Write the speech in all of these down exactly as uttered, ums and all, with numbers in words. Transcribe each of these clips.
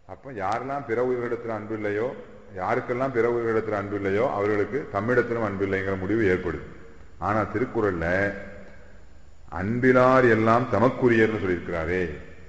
அப்ப யாரெல்லாம் பிற உயிரிடத்துல அன்பு இல்லையோ, யாருக்கெல்லாம் பிற உயிரிடத்துல அன்பு இல்லையோ அவர்களுக்கு தம்மிடத்திலும் அன்பு இல்லைங்கிற முடிவு ஏற்படுது. ஆனா திருக்குறள்ல அன்பிலார் எல்லாம் தமக்குரியர்னு சொல்லியிருக்கிறாரே.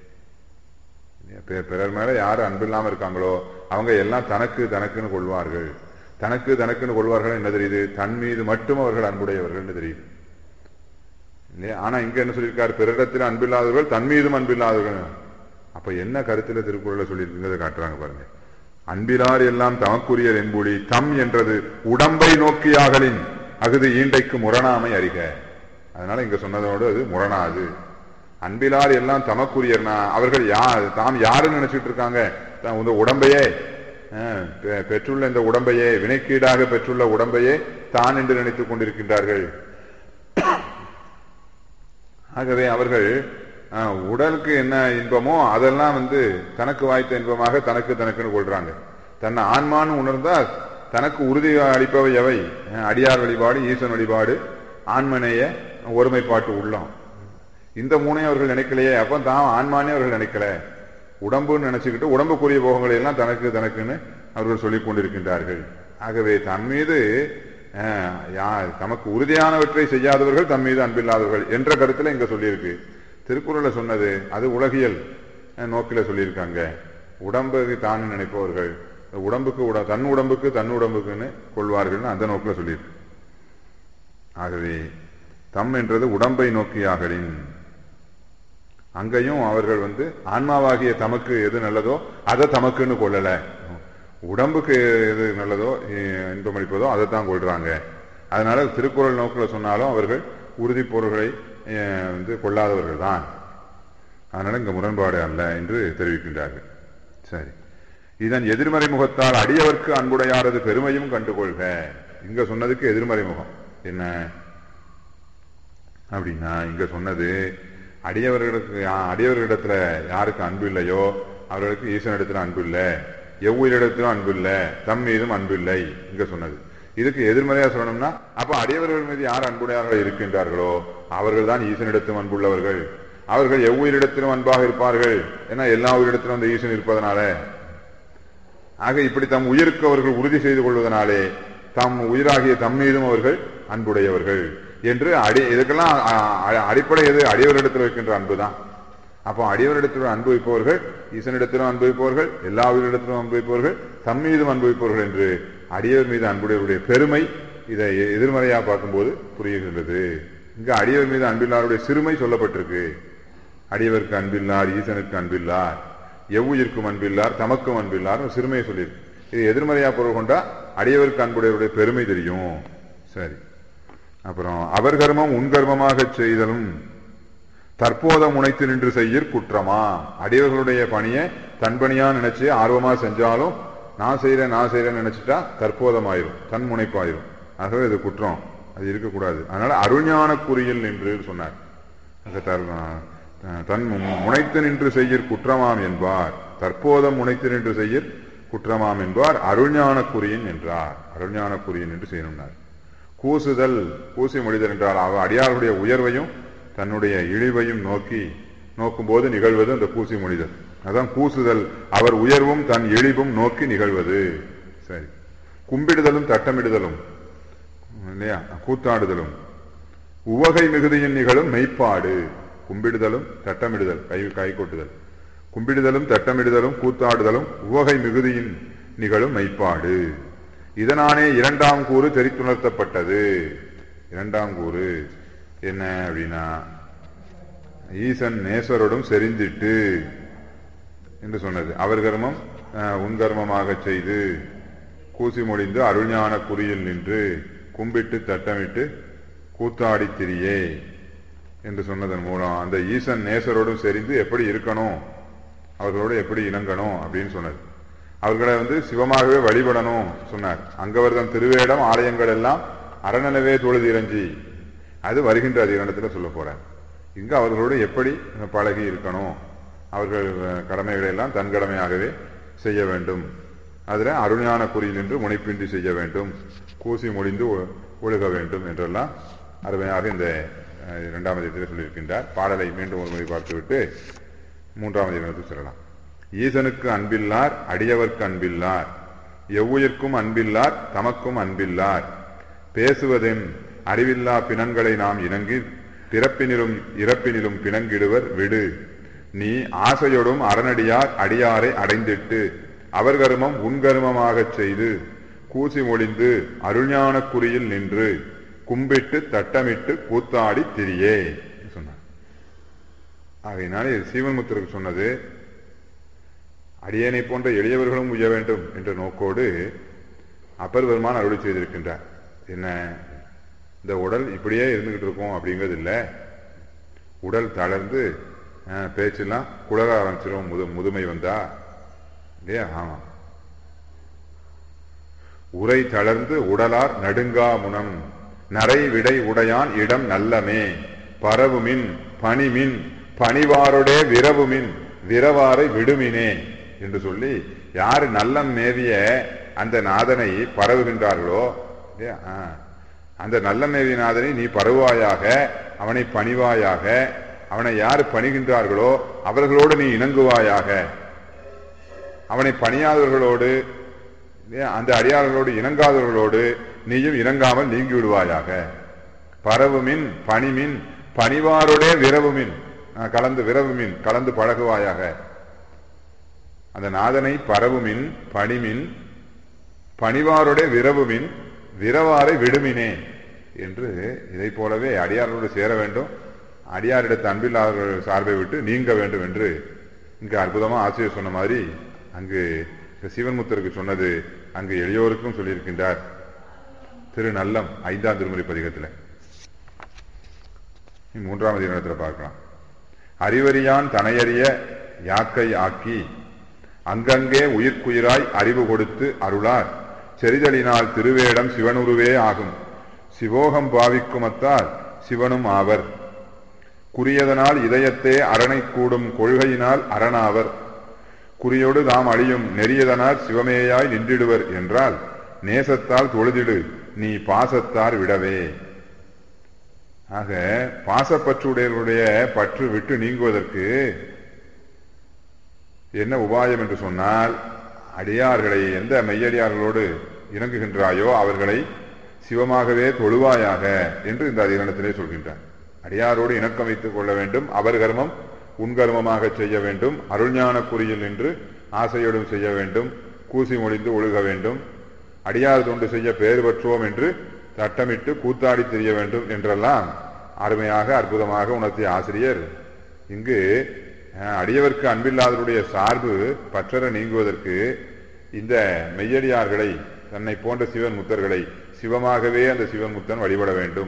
பிறர் மேல யாரு அன்பு இல்லாம இருக்காங்களோ அவங்க எல்லாம் தனக்கு தனக்குன்னு கொள்வார்கள். தனக்கு தனக்குன்னு கொள்வார்கள் என்ன தெரியுது? தன் மீது மட்டும் அவர்கள் அன்புடையவர்கள் தெரியுது இல்லையா? ஆனா இங்க என்ன சொல்லியிருக்காரு? பிறரிடத்தில் அன்பில்லாதவர்கள் தன் மீதும் அன்பில்லாதவர்கள். அப்ப என்ன கருத்துல திருக்குறளை சொல்லியிருக்கிறத காட்டுறாங்க பாருங்க. அன்பிலார் எல்லாம் தமக்குரியர் என்பொழி தம் என்றது உடம்பை நோக்கியாகலின் அகுது ஈண்டைக்கு முரணாமை அறிக. அதனால இங்க சொன்னதோடு அது முரணாது. அன்பிலார் எல்லாம் தமக்குரியர்னா அவர்கள் யார், தாம் யாருன்னு நினைச்சிட்டு இருக்காங்க? இந்த உடம்பையே பெற்றுள்ள இந்த உடம்பையே வினைக்கீடாக பெற்றுள்ள உடம்பையே தான் என்று நினைத்துக் கொண்டிருக்கின்றார்கள். ஆகவே அவர்கள் உடலுக்கு என்ன இன்பமோ அதெல்லாம் வந்து தனக்கு வாய்த்த இன்பமாக தனக்கு தனக்குன்னு கொள்றாங்க. தன்னை ஆன்மான்னு உணர்ந்தா தனக்கு உறுதி அளிப்பவை எவை? அடியார் வழிபாடு, ஈசன் வழிபாடு, ஆன்மனைய ஒருமைப்பாட்டு உள்ளம். இந்த மூணையும் அவர்கள் நினைக்கலையே. அப்ப தான் ஆன்மானே அவர்கள் நினைக்கல, உடம்புன்னு நினைச்சுக்கிட்டு உடம்புக்குரிய போகங்களை எல்லாம் தனக்கு தனக்குன்னு அவர்கள் சொல்லிக் கொண்டிருக்கின்றார்கள். ஆகவே தன் மீது தமக்கு உறுதியானவற்றை செய்யாதவர்கள் தம் மீது அன்பில்லாதவர்கள் என்ற கருத்துல இங்க சொல்லியிருக்கு. திருக்குறளை சொன்னது அது உலகியல் நோக்கில சொல்லியிருக்காங்க. உடம்புக்கு தான் நினைப்பவர்கள் உடம்புக்கு உட தன் உடம்புக்கு தன் உடம்புக்குன்னு கொள்வார்கள் அந்த நோக்கில சொல்லியிருக்கு. ஆகவே தம் என்றது உடம்பை நோக்கியாகலின் அங்கேயும் அவர்கள் வந்து ஆன்மாவாகிய தமக்கு எது நல்லதோ அதை தமக்குன்னு கொள்ளல, உடம்புக்கு எது நல்லதோ இன்பமளிப்பதோ அதை தான் கொள்றாங்க. அதனால திருக்குறள் நோக்கில சொன்னாலும் அவர்கள் உறுதி பொருள்களை வந்து கொள்ளாதவர்கள் தான். அதனால இங்க முரண்பாடு அல்ல என்று தெரிவிக்கின்றார்கள். சரி, இதன் எதிர்மறை முகத்தால் அடியவர்க்கு அன்புடையாரது பெருமையும் கண்டுகொள்க. இங்க சொன்னதுக்கு எதிர்மறை முகம் என்ன அப்படின்னா, இங்க சொன்னது அடியவர்களுக்கு அடியவர்களிடத்துல யாருக்கு அன்பு இல்லையோ அவர்களுக்கு ஈசனிடத்துல அன்பு இல்லை, எவ்வுயிரிடத்திலும் அன்பு இல்லை, தம் மீதும் அன்பு இல்லை இங்க சொன்னது. இதுக்கு எதிர்மறையா சொல்லணும்னா அப்ப அடியவர்கள் மீது யார் அன்புடையார்கள் இருக்கின்றார்களோ அவர்கள் தான் ஈசனிடத்திலும் அன்புள்ளவர்கள். அவர்கள் எவ்வுயிரிடத்திலும் அன்பாக இருப்பார்கள். ஏன்னா எல்லா உயிரிடத்திலும் அந்த ஈசன் இருப்பதனால. ஆக இப்படி தம் உயிருக்கு அவர்கள் உறுதி செய்து கொள்வதனாலே தம் உயிராகிய தம் மீதும் அவர்கள் அன்புடையவர்கள் என்று அடி இதுக்கெல்லாம் அடிப்படை எது? அடியவரிடத்தில் இருக்கின்ற அன்புதான். அப்போ அடியவரிடத்தில் அனுபவிப்பவர்கள் ஈசனிடத்திலும் அனுபவிப்பவர்கள், எல்லா உயிரிடத்திலும் அனுபவிப்பவர்கள், தம் மீதும் அனுபவிப்பவர்கள் என்று அடியவர் மீது அன்புடையவருடைய பெருமை இதை எதிர்மறையா பார்க்கும்போது புரியுகின்றது. இங்க அடியவர் மீது அன்பில்லாருடைய சிறுமை சொல்லப்பட்டிருக்கு. அடியவருக்கு அன்பில்லார், ஈசனுக்கு அன்பில்லார், எவ்வுயிர்க்கும் அன்பில்லார், தமக்கும் அன்பில்லார் சிறுமையை சொல்லியிருக்கு. இது எதிர்மறையா பொருள் கொண்டா அடியவருக்கு அன்புடையவருடைய பெருமை தெரியும். சரி, அப்புறம் அவர் கர்மம் உன் கர்மமாக செய்தலும் தற்போதம் உணைத்து நின்று செய்யற் குற்றமா. அடியவர்களுடைய பணியை தன் பணியா நினைச்சு ஆர்வமா செஞ்சாலும் நான் செய்யறேன் நான் செய்யறேன்னு நினைச்சிட்டா தற்போதமாயிரும், தன் முனைப்பாயிரும். ஆகவே இது குற்றம், அது இருக்கக்கூடாது. அதனால அருஞான குறியில் என்று சொன்னார். தன் முனைத்து நின்று செய்யற் குற்றமாம் என்பார், தற்போதம் முனைத்து நின்று செய்யற் குற்றமாம் என்பார், அருஞான குறியின் என்றார். அருஞான குறியின் என்று செய்யணும்னார். கூசுதல், கூசி மொழிதல் என்றால் அவ அடியார்களுடைய உயர்வையும் தன்னுடைய இழிவையும் நோக்கி நோக்கும் போது நிகழ்வது அந்த கூசி மொழிதல். அதான் கூசுதல், அவர் உயர்வும் தன் இழிவும் நோக்கி நிகழ்வது. சரி, கும்பிடுதலும் தட்டமிடுதலும் இல்லையா, கூத்தாடுதலும் உவகை மிகுதியின் நிகழும் மெய்ப்பாடு. கும்பிடுதலும் தட்டமிடுதல், கை கை கொட்டுதல், கும்பிடுதலும் தட்டமிடுதலும் கூத்தாடுதலும் உவகை மிகுதியின் நிகழும் மெய்ப்பாடு. இதனானே இரண்டாம் கூறு தெரித்துணர்த்தப்பட்டது. இரண்டாம் கூறு என்ன அப்படின்னா, ஈசன் நேசரோடும் செறிந்திட்டு என்று சொன்னது. அவர் கர்மம் உன் கர்மமாக செய்து கூசி மொழிந்து அருஞான குறியில் நின்று கும்பிட்டு தட்டமிட்டு கூத்தாடி திரியே என்று சொன்னதன் மூலம் அந்த ஈசன் நேசரோடும் செறிந்து எப்படி இருக்கணும், அவர்களோடு எப்படி இணங்கணும் அப்படின்னு சொன்னது. அவர்களை வந்து சிவமாகவே வழிபடணும் சொன்னார். அங்கவர்தம் திருவேடம் ஆலயங்கள் எல்லாம் அறநிலவே தொழுது இறஞ்சி, அது வருகின்ற அதிகாரத்துல சொல்ல போறார். இங்க அவர்களோடு எப்படி பழகி இருக்கணும், அவர்கள் கடமைகளை எல்லாம் தன் கடமையாகவே செய்ய வேண்டும், அதுல அருஞான குறியில் என்று முனைப்பின்றி செய்ய வேண்டும், கூசி மொழிந்து ஒழுக வேண்டும் என்றெல்லாம் அருமையாக இந்த இரண்டாம் அதிகாரத்தில் சொல்லியிருக்கின்றார். பாடலை மீண்டும் ஒரு முறை பார்த்துவிட்டு மூன்றாம் அதிகாரத்துக்கு செல்லலாம். ஈசனுக்கு அன்பில்லார் அடியவர்க்கு அன்பில்லார், எவ்வுயிர்க்கும் அன்பில்லார் தமக்கும் அன்பில்லார், பேசுவதென் அறிவில்லா பிணங்களை நாம் இணங்கி பிறப்பினிலும் இறப்பினிலும் பிணங்கிடுவர் விடு. நீ ஆசையோடும் அரணடியார் அடியாரை அடைந்திட்டு அவர் கருமம் உன் கருமமாகச் செய்து கூசி ஒளிந்து அருஞானக் குறியில் நின்று கும்பிட்டு தட்டமிட்டு கூத்தாடி திரியே சொன்னார். ஆகையினாலே சீவன் முத்தருக்கு சொன்னது அடியேனை போன்ற எளியவர்களும் உய்ய வேண்டும் என்ற நோக்கோடு அப்பர் பெருமான் அருளி செய்திருக்கின்றார். என்ன, இந்த உடல் இப்படியே இருந்துகிட்டு இருக்கும் அப்படிங்கிறது இல்லை. உடல் தளர்ந்து பேச்செல்லாம் குளர ஆரம்பிச்சிடும் முது முதுமை வந்தா இல்லையா? ஆமா. உரை தளர்ந்து உடலார் நடுங்கா முனம் நரை விடை உடையான் இடம் நல்லமே பரவுமின் பனிமின் பணிவாரோடே விரவுமின் விரவாரை விடுமினே என்று சொல்லி யாரு நல்லம் மேவிய அந்த நாதனை பரவுகின்றார்களோ இல்லையா, அந்த நல்ல மேவிய நாதனை நீ பரவுவாயாக, அவனை பணிவாயாக, அவனை யாரு பணிகின்றார்களோ அவர்களோடு நீ இணங்குவாயாக, அவனை பணியாதவர்களோடு அந்த அடியார்களோடு இணங்காதவர்களோடு நீயும் இணங்காமல் நீங்கி விடுவாயாக. பரவுமின் பணிமின் பணிவாரோடே விரவுமின் கலந்து விரவுமின் கலந்து பழகுவாயாக. அந்த நாதனை பரவுமின் பணிமின் பணிவாரோடே விரவுமின் விரவாரை விடுமினே என்று இதை போலவே அடியாரோடு சேர வேண்டும், அடியாரிடத்து அன்பில்லாதவர்கள் சார்பை விட்டு நீங்க வேண்டும் என்று இங்கு அற்புதமா ஆசிரியர் சொன்ன மாதிரி அங்கு சிவன்முத்தருக்கு சொன்னது அங்கு எளியோருக்கும் சொல்லியிருக்கின்றார். திரு நல்லம் ஐந்தாம் திருமுறை பதிகத்தில் மூன்றாம் அதிகாரத்தில் பார்க்கலாம். அறிவறியான் தனையறிய யாக்கை ஆக்கி அங்கங்கே உயிர்க்குயிராய் அறிவு கொடுத்து அருளார் செறிதலினால் திருவேடம் சிவனுருவே ஆகும். சிவோகம் பாவிக்குமத்தால் சிவனும் ஆவர். குறியதனால் இதயத்தே அரணை கூடும் கொள்கையினால் அரணாவர். குறியோடு தாம் அழியும் நெறியதனால் சிவமேயாய் நின்றிடுவர் என்றால் நேசத்தால் தொழுதிடு நீ பாசத்தார் விடவே. ஆக பாசப்பற்றுடையவருடைய பற்று விட்டு நீங்குவதற்கு என்ன உபாயம் என்று சொன்னால், அடியார்களை எந்த மெய்யடியார்களோடு இணங்குகின்றாயோ அவர்களை சிவமாகவே தொழுவாயாக என்று இந்த அதிகரணத்திலே சொல்கின்றார். அடியாரோடு இணக்கம் வைத்துக் கொள்ள வேண்டும், அவர் கர்மம் உன் கர்மமாக செய்ய வேண்டும், அருள்ஞான குறியில் நின்று ஆசையோடும் செய்ய வேண்டும், கூசி மொழிந்து ஒழுக வேண்டும், அடியார் தொண்டு செய்ய பேறு பெற்றோம் என்று தட்டமிட்டு கூத்தாடி தெரிய வேண்டும் என்றெல்லாம் அருமையாக அற்புதமாக உணர்த்திய ஆசிரியர் இங்கு அடியவர்க்கு அன்பில்லாதவருடைய சார்பு பற்றற நீங்குவதற்கு இந்த மெய்யடியார்களை தன்னை போன்ற சிவன் முத்தர்களை சிவமாகவே அந்த சிவன் முத்தன் வழிபட வேண்டும்.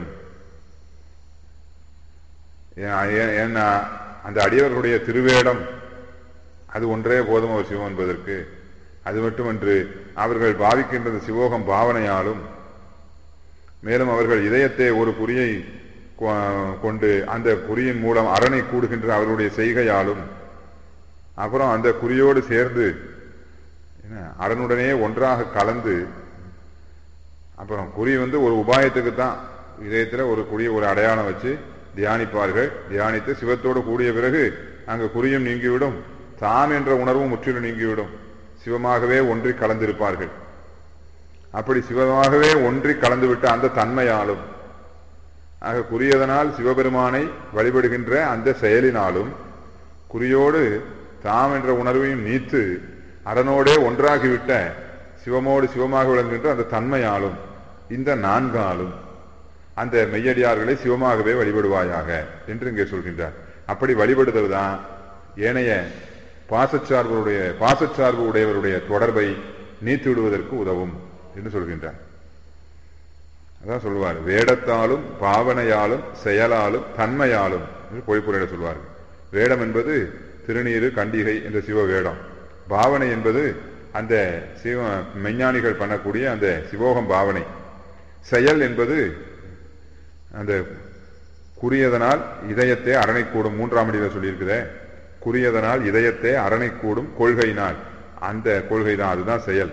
ஏன்னா அந்த அடியவர்களுடைய திருவேடம் அது ஒன்றே போதும் அவர் சிவம் என்பதற்கு. அது மட்டுமன்று அவர்கள் பாவிக்கின்றது சிவோகம் பாவனையாலும், மேலும் அவர்கள் இதயத்தை ஒரு குறியை கொண்டு அந்த குறியின் மூலம் அரணை கூடுகின்ற அவர்களுடைய செய்கையாலும், அப்புறம் அந்த குறியோடு சேர்ந்து அரணுடனே ஒன்றாக கலந்து, அப்புறம் குறி வந்து ஒரு உபாயத்துக்கு தான், இதயத்தில் ஒரு குறிய ஒரு அடையாளம் வச்சு தியானிப்பார்கள். தியானித்து சிவத்தோடு கூடிய பிறகு அங்கு குறியும் நீங்கிவிடும், தாம் என்ற உணர்வும் முற்றிலும் நீங்கிவிடும், சிவமாகவே ஒன்றி கலந்திருப்பார்கள். அப்படி சிவமாகவே ஒன்றி கலந்துவிட்ட அந்த தன்மையாலும், ஆக குறியதனால் சிவபெருமானை வழிபடுகின்ற அந்த செயலினாலும், குறியோடு தாம் என்ற உணர்வையும் நீத்து அரணோடே ஒன்றாகிவிட்ட சிவமோடு சிவமாக விளங்குகின்ற அந்த தன்மையாலும், இந்த நான்காலும் அந்த மெய்யடியார்களை சிவமாகவே வழிபடுவாயாக என்று இங்கே சொல்கின்றார். அப்படி வழிபடுதல்தான் ஏனைய பாசச்சார்புடைய பாசச்சார்பு உடையவருடைய தொடர்பை நீத்து விடுவதற்கு உதவும் என்று சொல்கின்றார். அதான் சொல்லுவார், வேடத்தாலும் பாவனையாலும் செயலாலும் தன்மையாலும் பொய்ப்புரையில சொல்வார். வேடம் என்பது திருநீரு கண்டிகை என்ற சிவ வேடம், பாவனை என்பது அந்த சிவ மெஞ்ஞானிகள் பண்ணக்கூடிய அந்த சிவோகம் பாவனை, செயல் என்பது அந்த குறியதனால் இதயத்தை அரணை கூடும், மூன்றாம் அடியில் சொல்லியிருக்குதே, குறியதனால் இதயத்தை அரணை கூடும் கொள்கையினால், அந்த கொள்கை தான், அதுதான் செயல்.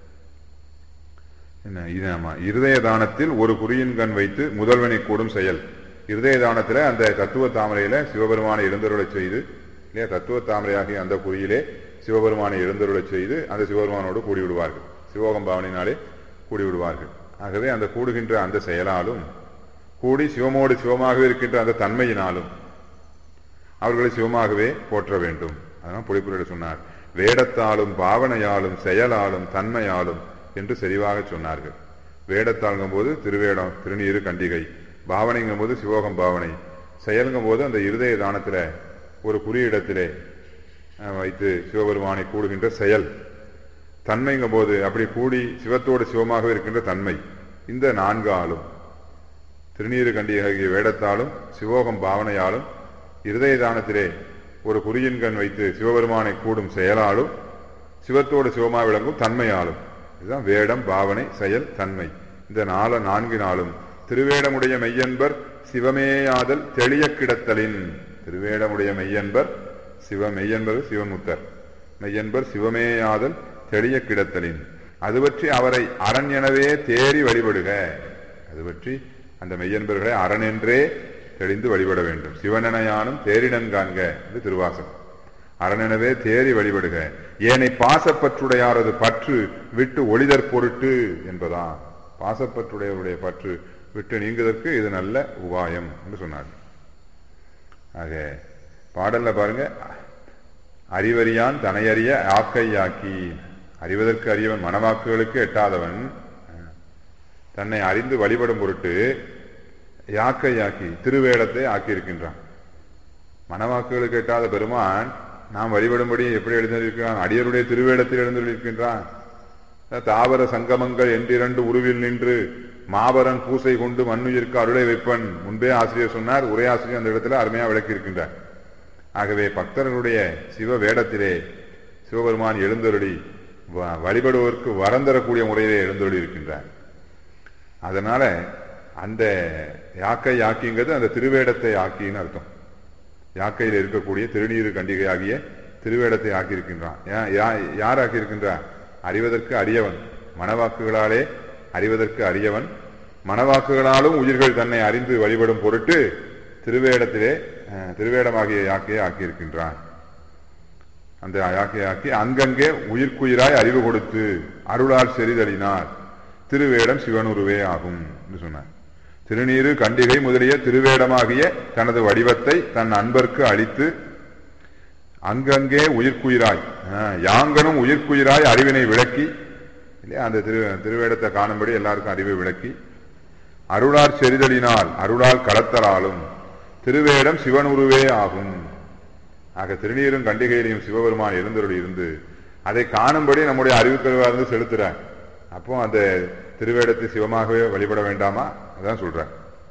என்ன இது? ஆமா, இருதய தானத்தில் ஒரு குறியின் கண் வைத்து முதல்வனை கூடும் செயல். இருதய தானத்துல அந்த தத்துவ தாமரையில சிவபெருமானை எழுந்தருளை செய்து இல்லையா, தத்துவ தாமரையாகிய அந்த குறியிலே சிவபெருமானை எழுந்தருளச் செய்து அந்த சிவபெருமானோடு கூடிவிடுவார்கள். சிவோகம் பாவனையினாலே கூடிவிடுவார்கள். ஆகவே அந்த கூடுகின்ற அந்த செயலாலும் கூடி சிவமோடு சிவமாகவே இருக்கின்ற அந்த தன்மையினாலும் அவர்களை சிவமாகவே போற்ற வேண்டும். அதனால் புலிப்புரையில் சொன்னார், வேடத்தாலும் பாவனையாலும் செயலாலும் தன்மையாலும் என்று செறிவாக சொன்னார்கள். வேடத்தாளுங்கும் போது திருவேடம் திருநீரு கண்டிகை, பாவனைங்கும் போது சிவோகம் பாவனை, செயலுங்கும் போது அந்த இருதய தானத்தில் ஒரு குறியிடத்திலே வைத்து சிவபெருமானை கூடுகின்ற செயல், தன்மைங்கும் போது அப்படி கூடி சிவத்தோடு சிவமாகவே இருக்கின்ற தன்மை. இந்த நான்கு ஆளும் திருநீரு கண்டிகை வேடத்தாலும் சிவோகம் பாவனையாலும் இருதய தானத்திலே ஒரு குறியின்கண் வைத்து சிவபெருமானை கூடும் செயலாலும் சிவத்தோடு சிவமாக விளங்கும் தன்மையாலும். இதுதான் வேடம், பாவனை, செயல், தன்மை. இந்த நாலு நான்கு நாளும் திருவேடமுடைய மெய்யன்பர் சிவமேயாதல் தெளிய கிடத்தலின். திருவேடமுடைய மெய்யன்பர் சிவ மெய்யன்பர் சிவமுத்தர் மெய்யன்பர் சிவமேயாதல் தெளிய கிடத்தலின். அது பற்றி அவரை அரண் எனவே தேறி வழிபடுக. அது பற்றி அந்த மெய்யன்பர்களை அரண் என்றே தெளிந்து வழிபட வேண்டும். சிவனனையானும் தேரிடன் காண்க என்று திருவாசகம். அரணெனவே தேறி வழிபடுக. ஏனை பாசப்பற்றுடையாரது பற்று விட்டு ஒளிதற் பொருட்டு என்பதா. பாசப்பற்றுடையவருடைய பற்று விட்டு நீங்குவதற்கு இது நல்ல உபாயம் என்று சொன்னார். ஆக பாடல்ல பாருங்க, அறிவறியான் தனையறிய ஆக்கையாக்கி. அறிவதற்கு அறியவன் மனவாக்குகளுக்கு எட்டாதவன் தன்னை அறிந்து வழிபடும் பொருட்டு யாக்கையாக்கி திருவேடத்தை ஆக்கியிருக்கின்றான். மனவாக்குகளுக்கு எட்டாத பெருமான் நாம் வழிபடும்படி எப்படி எழுந்திருக்கிறான்? அடியருடைய திருவேடத்தில் எழுந்திருக்கின்றான். தாவர சங்கமங்கள் என்றிரண்டு உருவில் நின்று மாபரன் பூசை கொண்டு மண்ணுயிர்க்கு அருளை வைப்பன். முன்பே ஆசிரியர் சொன்னார், உரை ஆசிரியர் அந்த இடத்துல அருமையா விளக்கி இருக்கின்றார். ஆகவே பக்தர்களுடைய சிவ வேடத்திலே சிவபெருமான் எழுந்தருளி வழிபடுவதற்கு வரம் தரக்கூடிய முறையிலே எழுந்தருளி இருக்கின்றார். அதனால அந்த யாக்கை யாக்கிங்கிறது அந்த திருவேடத்தை ஆக்கின்னு அர்த்தம். யாக்கையில் இருக்கக்கூடிய திருநீரு கண்டிகை ஆகிய திருவேடத்தை ஆக்கியிருக்கின்றான். யார் ஆக்கியிருக்கின்றான்? அறிவதற்கு அறியவன், மனவாக்குகளாலே அறிவதற்கு அறியவன், மனவாக்குகளாலும் உயிர்கள் தன்னை அறிந்து வழிபடும் பொருட்டு திருவேடத்திலே திருவேடமாகிய யாக்கையை ஆக்கியிருக்கின்றான். அந்த யாக்கையை ஆக்கி அங்கங்கே உயிர்க்குயிராய் அறிவு கொடுத்து அருளால் செறிதலினார் திருவேடம் சிவனுருவே ஆகும் என்று சொன்னார். திருநீரு கண்டிகை முதலிய திருவேடமாகிய தனது வடிவத்தை தன் அன்பர்க்கு அளித்து அங்கங்கே உயிர்க்குயிராய் யாங்கனும் உயிர்க்குயிராய் அறிவினை விளக்கி இல்லையா, அந்த திரு திருவேடத்தை காணும்படி எல்லாருக்கும் அறிவை விளக்கி அருளார் செறிதலினால் அருளால் களத்தலாலும் திருவேடம் சிவனுருவே ஆகும். ஆக திருநீரும் கண்டிகையிலையும் சிவபெருமான் எழுந்தருளி இருந்து அதை காணும்படி நம்முடைய அறிவுக்கருவா இருந்து செலுத்துறார். அப்போ அந்த திருவேடத்தை சிவமாகவே வழிபட வேண்டாமா? அதான் சொல்ற.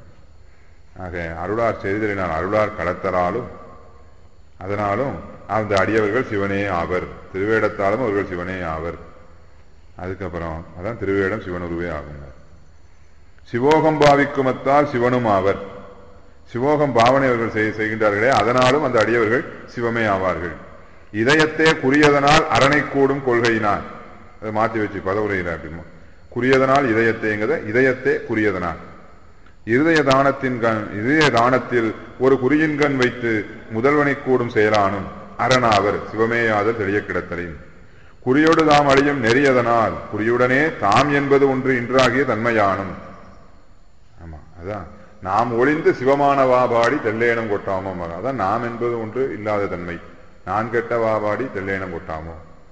ஆக அருளார் செய்தலினால் அருளார் களத்தலாலும் அதனாலும் அந்த அடியவர்கள் சிவனே ஆவர். திருவேடத்தாலும் அவர்கள் சிவனே ஆவர். அதுக்கப்புறம் அதான் திருவேடம் சிவனுருவே ஆகும். சிவோகம் பாவிக்குமத்தால் சிவனும் ஆவர். சிவோகம் பாவனை அவர்கள் செய்கின்றார்களே, அதனாலும் அந்த அடியவர்கள் சிவமே ஆவார்கள். இதயத்தே குறியதனால் அரணை கூடும் கொள்கையினான். அதை மாற்றி வச்சு பதவுரையில அப்படிமா குறியதனால் இதயத்தைங்கிறத இதயத்தே குறியதனால். இருதய தானத்தின் கண் இதய தானத்தில் ஒரு குறியின் கண் வைத்து முதல்வனை கூடும் செயலானும் அரணாவர் சிவமேயாதல் தெளிய கிடத்தலின். குறியோடு தாம் அழியும் நெறியதனால் குறியுடனே தாம் என்பது ஒன்று இன்றாகிய தன்மையானும். ஆமா, அதான் நாம் ஒளிந்து சிவமான வாபாடி தெல்லேனம் கொட்டாமோ. அதான் நாம் என்பது ஒன்று இல்லாத தன்மை. நான் கெட்ட வாபாடி தெல்லேனம் கொட்டாமோ.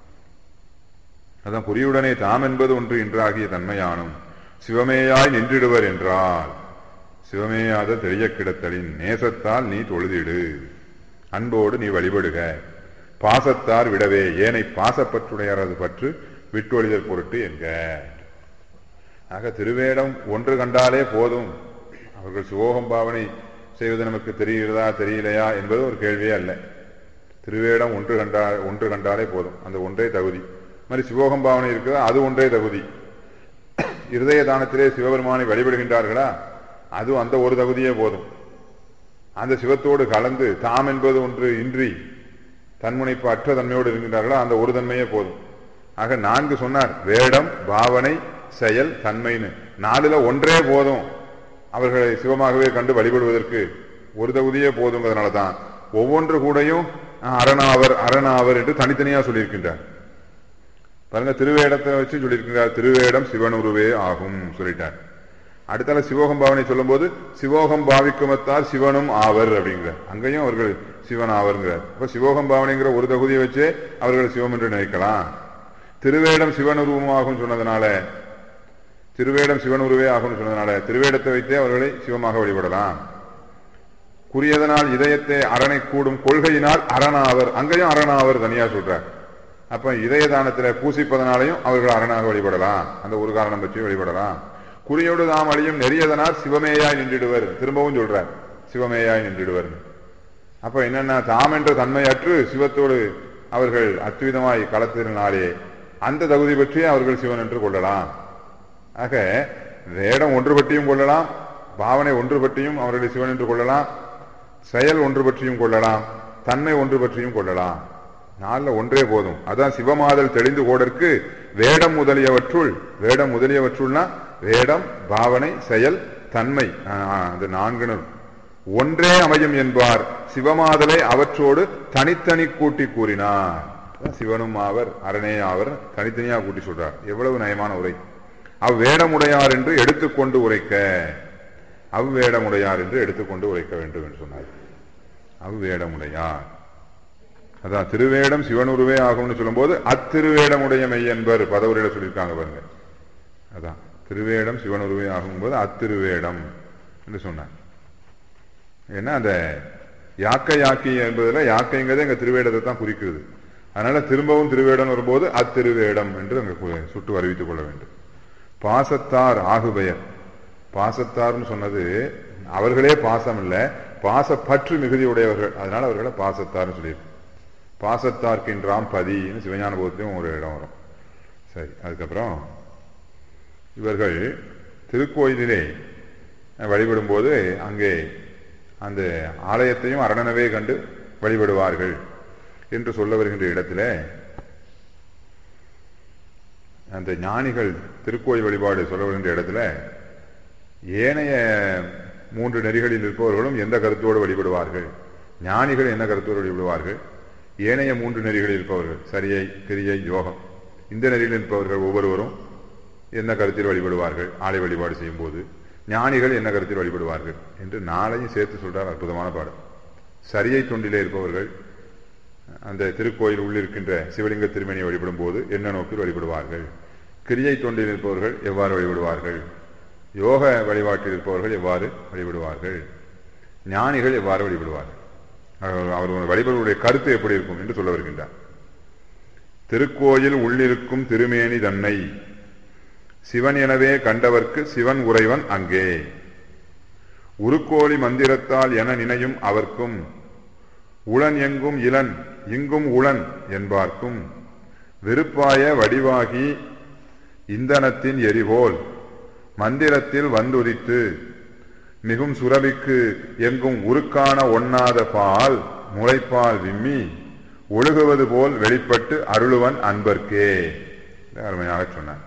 அதான் குறியுடனே தாம் என்பது ஒன்று இன்றாகிய தன்மையானும் சிவமேயாய் நின்றிடுவர் என்றால் சிவமேயாத தெரிய கிடத்தலின் நேசத்தால் நீ தொழுதிடு, அன்போடு நீ வழிபடுக, பாசத்தார் விடவே ஏனை பாசப்பற்றுடையாரது பற்று விட்டொழிதல் பொருட்டு என்க. ஆக திருவேடம் ஒன்று கண்டாலே போதும். அவர்கள் சிவோகம் பாவனை செய்வது நமக்கு தெரிகிறதா தெரியலையா என்பது ஒரு கேள்வியே அல்ல. திருவேடம் ஒன்று கண்டா ஒன்று கண்டாலே போதும். அந்த ஒன்றே தகுதி. மாதிரி சிவோகம் பாவனை இருக்குதா, அது ஒன்றே தகுதி. இருதய தானத்திலே சிவபெருமானை வழிபடுகின்றார்களா, அது அந்த ஒரு தகுதியே போதும். அந்த சிவத்தோடு கலந்து தாம் என்பது ஒன்று இன்றி தன்முனைப்பு அற்ற தன்மையோடு இருக்கின்றார்களா, அந்த ஒரு தன்மையே போதும். ஆக நான்கு சொன்னார், வேடம் பாவனை செயல் தன்மைன்னு. நாலுல ஒன்றே போதும் அவர்களை சிவமாகவே கண்டு வழிபடுவதற்கு. ஒரு தகுதியே போதுங்கிறதுனால தான் ஒவ்வொன்று கூடையும் அரணாவர் அரணாவர் என்று தனித்தனியா சொல்லியிருக்கின்றார். பாருங்க, திருவேடத்தை வச்சு சொல்லியிருக்கிறார். திருவேடம் சிவனுருவே ஆகும் சொல்லிட்டார். அடுத்தால சிவோகம் பாவனை சொல்லும் போது சிவோகம் பாவிக்குமத்தார் சிவனும் ஆவர் அப்படிங்கிறார். அங்கேயும் அவர்கள் சிவன் ஆவர்ங்கிறார். இப்ப சிவோகம் பாவனைங்கிற ஒரு தகுதியை வச்சு அவர்கள் சிவம் என்று நினைக்கலாம். திருவேடம் சிவனுருவமாகும் சொன்னதுனால, திருவேடம் சிவனுருவே ஆகும் சொன்னதுனால திருவேடத்தை வைத்தே அவர்களை சிவமாக வழிபடலாம். குறியதனால் இதயத்தை அரணை கூடும் கொள்கையினால் அரணாவர், அங்கேயும் அரணாவர் தனியா சொல்றார். அப்ப இதய தானத்துல பூசிப்பதனாலையும் அவர்கள் அரணாக வழிபடலாம். அந்த ஒரு காரணம் பற்றி வழிபடலாம். குறியோடு தாம் அழியும் நெறியதனால் சிவமேயாய் நின்றிடுவர், திரும்பவும் சொல்றார் சிவமேயாய் நின்றிடுவர். அப்ப என்னன்னா, தாம் என்ற தன்மையற்று சிவத்தோடு அவர்கள் அத்விதமாய் கலத்தினாலே அந்த தகுதி பற்றி அவர்கள் சிவன் என்று கொள்ளலாம். ஆக வேடம் ஒன்று பற்றியும் கொள்ளலாம், பாவனை ஒன்று பற்றியும் அவர்களை சிவன் என்று கொள்ளலாம், செயல் ஒன்று பற்றியும் கொள்ளலாம், தன்மை ஒன்று பற்றியும் கொள்ளலாம். நாள்ல ஒன்றே போதும். அதான் சிவமாதல் தெளிந்து கோடற்கு வேடம் முதலியவற்றுள், வேடம் முதலியவற்றுள்னா வேடம், பாவனை, செயல், தன்மை, அது நான்கு ஒன்றே அமையும் என்பார். சிவமாதலை அவற்றோடு தனித்தனி கூட்டி கூறினார். சிவனும் ஆவர் அரணே ஆவர் தனித்தனியா கூட்டி சொல்றார். எவ்வளவு நயமான உரை! அவ்வேடமுடையார் என்று எடுத்துக்கொண்டு உரைக்க, அவ்வேடமுடையார் என்று எடுத்துக்கொண்டு உரைக்க வேண்டும் என்று சொன்னார். அவ்வேடமுடையார், அதான் திருவேடம் சிவனுருவே ஆகும்னு சொல்லும் போது அத்திருவேடமுடைய மெய் என்பர் பதவுரையில சொல்லியிருக்காங்க பாருங்க. அதான் திருவேடம் சிவனுருவே ஆகும் போது அத்திருவேடம் என்று சொன்னார். ஏன்னா அந்த யாக்கை யாக்கி என்பதுல யாக்கைங்கிறது எங்க திருவேடத்தை தான் குறிக்கிறது. அதனால திரும்பவும் திருவேடம் வரும்போது அத்திருவேடம் என்று அங்க சுட்டு அறிவித்துக் கொள்ள வேண்டும். பாசத்தார் ஆகுபெயர், பாசத்தார்னு சொன்னது அவர்களே பாசம் இல்ல, பாச பற்று மிகுதி உடையவர்கள், அதனால அவர்களை பாசத்தார்னு சொல்லியிருக்கு. பாசத்தார்க்கின்றாம் பதின்னு சிவஞான போதத்திலும் ஒரு இடம் வரும். சரி, அதுக்கப்புறம் இவர்கள் திருக்கோயிலே வழிபடும் போது அங்கே அந்த ஆலயத்தையும் அரணனவே கண்டு வழிபடுவார்கள் என்று சொல்ல வருகின்ற இடத்துல அந்த ஞானிகள் திருக்கோயில் வழிபாடு சொல்ல வருகின்ற இடத்துல ஏனைய மூன்று நெறிகளில் இருப்பவர்களும் எந்த கருத்தோடு வழிபடுவார்கள், ஞானிகள் என்ன கருத்தோடு வழிபடுவார்கள், ஏனைய மூன்று நெறிகளில் இருப்பவர்கள் சரியை, கிரியை, யோகம், இந்த நெறியில் இருப்பவர்கள் ஒவ்வொருவரும் என்ன கருத்தில் வழிபடுவார்கள், ஆலை வழிபாடு செய்யும் போது ஞானிகள் என்ன கருத்தில் வழிபடுவார்கள் என்று நாளையும் சேர்த்து சொல்றார். அற்புதமான பாடம். சரியை தொண்டிலே இருப்பவர்கள் அந்த திருக்கோயில் உள்ளிருக்கின்ற சிவலிங்க திருமணியை வழிபடும் போது என்ன நோக்கில் வழிபடுவார்கள், கிரியை தொண்டில் இருப்பவர்கள் எவ்வாறு வழிபடுவார்கள், யோக வழிபாட்டில் இருப்பவர்கள் எவ்வாறு வழிபடுவார்கள், ஞானிகள் எவ்வாறு வழிபடுவார்கள், அவர்களுடைய வழிபடுவடைய கருத்து எப்படி இருக்கும் என்று சொல்ல வருகின்றார். திருக்கோயில் உள்ளிருக்கும் திருமேனி தன்னை சிவன் எனவே கண்டவர்க்கு சிவன் உறைவன் அங்கே, உருக்கோழி மந்திரத்தால் என நினையும் அவர்க்கும் உளன் எங்கும் இளன் இங்கும் உளன் என்பார்க்கும் விருப்பாய வடிவாகி இந்தனத்தின் எரிபோல் மந்திரத்தில் வந்துதித்து மிகும் சுரபிக்கு எங்கும் உருக்கான ஒண்ணாத பால் முளைப்பால் விம்மி ஒழுகுவது போல் வெளிப்பட்டு அருளுவன் அன்பர்க்கே. அருமையாக சொன்னார்.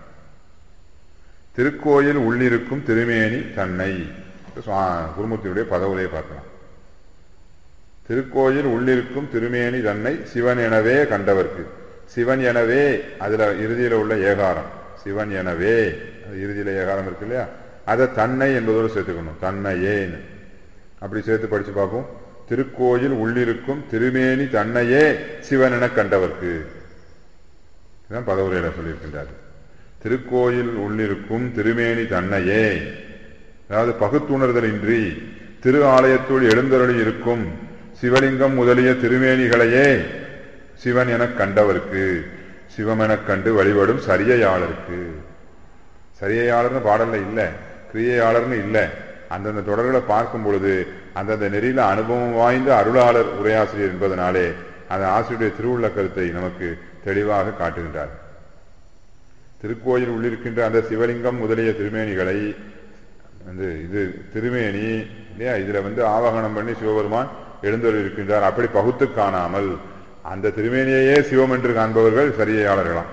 திருக்கோயில் உள்ளிருக்கும் திருமேனி தன்னை, குருமூர்த்தியுடைய பதவுரையை பார்க்கலாம். திருக்கோயில் உள்ளிருக்கும் திருமேனி தன்னை சிவன் எனவே கண்டவர்க்கு, சிவன் எனவே அதுல இறுதியில உள்ள ஏகாரம், சிவன் எனவே இறுதியில ஏகாரம் இருக்கு இல்லையா, அதை தன்னை என்பதோடு சேர்த்துக்கணும், தன்னையேன்னு அப்படி சேர்த்து படிச்சு பார்ப்போம். திருக்கோயில் உள்ளிருக்கும் திருமேனி தன்னையே சிவன் என கண்டவர்க்கு, இதுதான் பதவுரையில சொல்லியிருக்கின்றார். திருக்கோயில் உள்ளிருக்கும் திருமேனி தன்னையே, அதாவது பகுத்துணர்தல் இன்றி திரு ஆலயத்துள் எழுந்தருளி இருக்கும் சிவலிங்கம் முதலிய திருமேனிகளையே சிவன் என கண்டவர்க்கு, சிவம் என கண்டு வழிபடும் சரியையாளருக்கு. சரியையாளர்னு பாடல்ல இல்ல, கிரியையாளர்னு இல்ல. அந்தந்த தொடர்களை பார்க்கும் பொழுது அந்தந்த நெறியில அனுபவம் வாய்ந்த அருளாளர் உரையாசிரியர் என்பதனாலே அந்த ஆசிரியருடைய திருவுள்ள கருத்தை நமக்கு தெளிவாக காட்டுகின்றார். திருக்கோயில் உள்ளிருக்கின்ற அந்த சிவலிங்கம் முதலிய திருமேனிகளை வந்து இது திருமேனி இல்லையா, இதுல வந்து ஆவாகனம் பண்ணி சிவபெருமான் எழுந்தொரு இருக்கின்றார். அப்படி பகுத்து காணாமல் அந்த திருமேனியையே சிவம் என்று காண்பவர்கள் சரியையாளர்களாம்.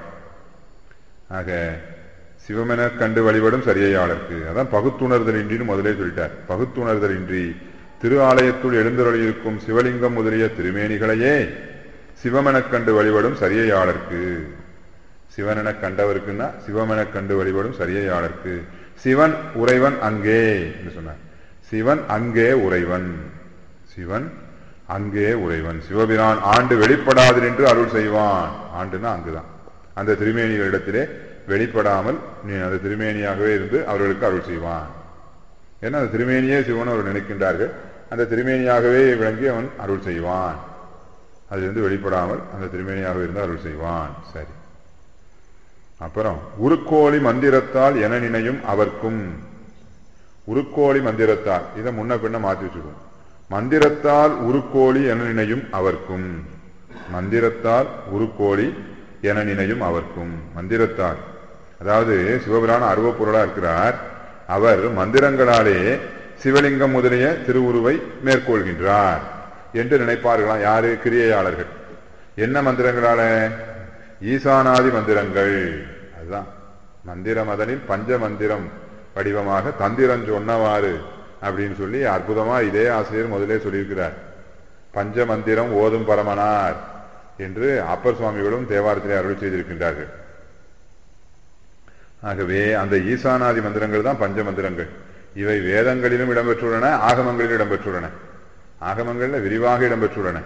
ஆக சிவமென கண்டு வழிபடும் சரியையாளருக்கு, அதான் பகுத்துணர்தல் இன்றின்னு முதலே சொல்லிட்டார். பகுத்துணர்தல் இன்றி திரு ஆலயத்துள் எழுந்தருளி இருக்கும் சிவலிங்கம் முதலிய திருமேனிகளையே சிவமெனக் கண்டு வழிபடும் சரியையாளர்க்கு. சிவனெனக் கண்டவருக்குன்னா சிவமெனக் கண்டு வழிபடும் சரியையாளர்க்கு. சிவன் உறைவன் அங்கே என்று சொன்னார். சிவன் அங்கே உறைவன். சிவன் அங்கே உறைவன். சிவபிரான் ஆண்டு வெளிப்படாது என்று அருள் செய்வான். ஆண்டுனா அங்குதான், அந்த திருமேனிகளிடத்திலே வெளிப்படாமல் நீ அந்த திருமேனியாகவே இருந்து அவர்களுக்கு அருள் செய்வான். ஏன்னா அந்த திருமேனியே சிவன் அவர் நினைக்கின்றார்கள். அந்த திருமேனியாகவே விளங்கி அவன் அருள் செய்வான். அதிலிருந்து வெளிப்படாமல் அந்த திருமேனியாகவே இருந்து அருள் செய்வான். சரி, அப்புறம் உருக்கோழி மந்திரத்தால் என நினையும் அவர்க்கும். உருக்கோழி மந்திரத்தால், இதை முன்ன பின்ன மாற்றி வச்சுக்குவோம். மந்திரத்தால் உருக்கோழி என நினையும் அவர்க்கும். மந்திரத்தால் உருக்கோழி என நினையும் அவர்க்கும். மந்திரத்தால் அதாவது சிவபிரான அருவப்பொருளா இருக்கிறார். அவர் மந்திரங்களாலே சிவலிங்கம் முதலிய திருவுருவை மேற்கொள்கின்றார் என்று நினைப்பார்களாம். யாரு? கிரியையாளர்கள். என்ன மந்திரங்களால? ஈசானாதி மந்திரங்கள். அதுதான் மந்திர மதனில் பஞ்ச மந்திரம் வடிவமாக தந்திரம் சொன்னவாறு அப்படின்னு சொல்லி அற்புதமா இதே ஆசிரியர் முதலே சொல்லியிருக்கிறார். பஞ்ச மந்திரம் ஓதும் பரமனார் என்று அப்பர் சுவாமிகளும் தேவாரத்திலே அருள் செய்திருக்கின்றார்கள். ஆகவே அந்த ஈசானாதி மந்திரங்கள் தான் பஞ்ச மந்திரங்கள். இவை வேதங்களிலும் இடம்பெற்றுள்ளன, ஆகமங்களிலும் இடம்பெற்றுள்ளன. ஆகமங்கள்ல விரிவாக இடம்பெற்றுள்ளன.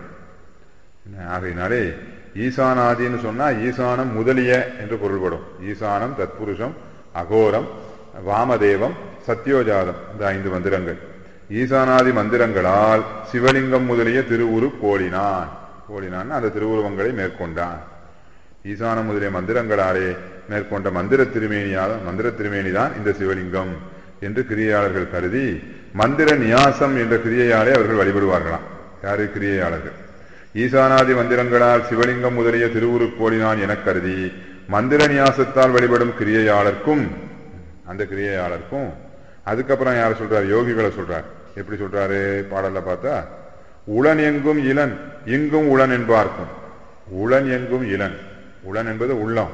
ஆகையினாலே ஈசானாதின்னு சொன்னா ஈசானம் முதலிய என்று பொருள்படும். ஈசானம், தத்புருஷம், அகோரம், வாமதேவம், சத்யோஜாதம், இந்த ஐந்து மந்திரங்கள். ஈசானாதி மந்திரங்களால் சிவலிங்கம் முதலிய திருவுரு கோலினான். கோலினான் அந்த திருவுருவங்களை மேற்கொண்டான். ஈசானம் முதலிய மந்திரங்களாலே மேற்கொண்ட மந்திர திருமேனியாக மந்திர திருமேனிதான் இந்த சிவலிங்கம் என்று கிரியையாளர்கள் கருதி மந்திர நியாசம் என்ற கிரியையாலே அவர்கள் வழிபடுவார்களாம். யாரு? கிரியையாளர்கள். ஈசானாதி மந்திரங்களால் சிவலிங்கம் முதலிய திருவுரு கோலினான் என கருதி மந்திர நியாசத்தால் வழிபடும் கிரியையாளர்க்கும், அந்த கிரியையாளர்க்கும். அதுக்கப்புறம் யார சொல்றார்? யோகிகளை சொல்றார். எப்படி சொல்றாரு பாடல்ல பார்த்தா, உளன் எங்கும் இளன் இங்கும் உளன் என்பார்க்கும். உளன் எங்கும் இளன். உளன் என்பது உள்ளம்.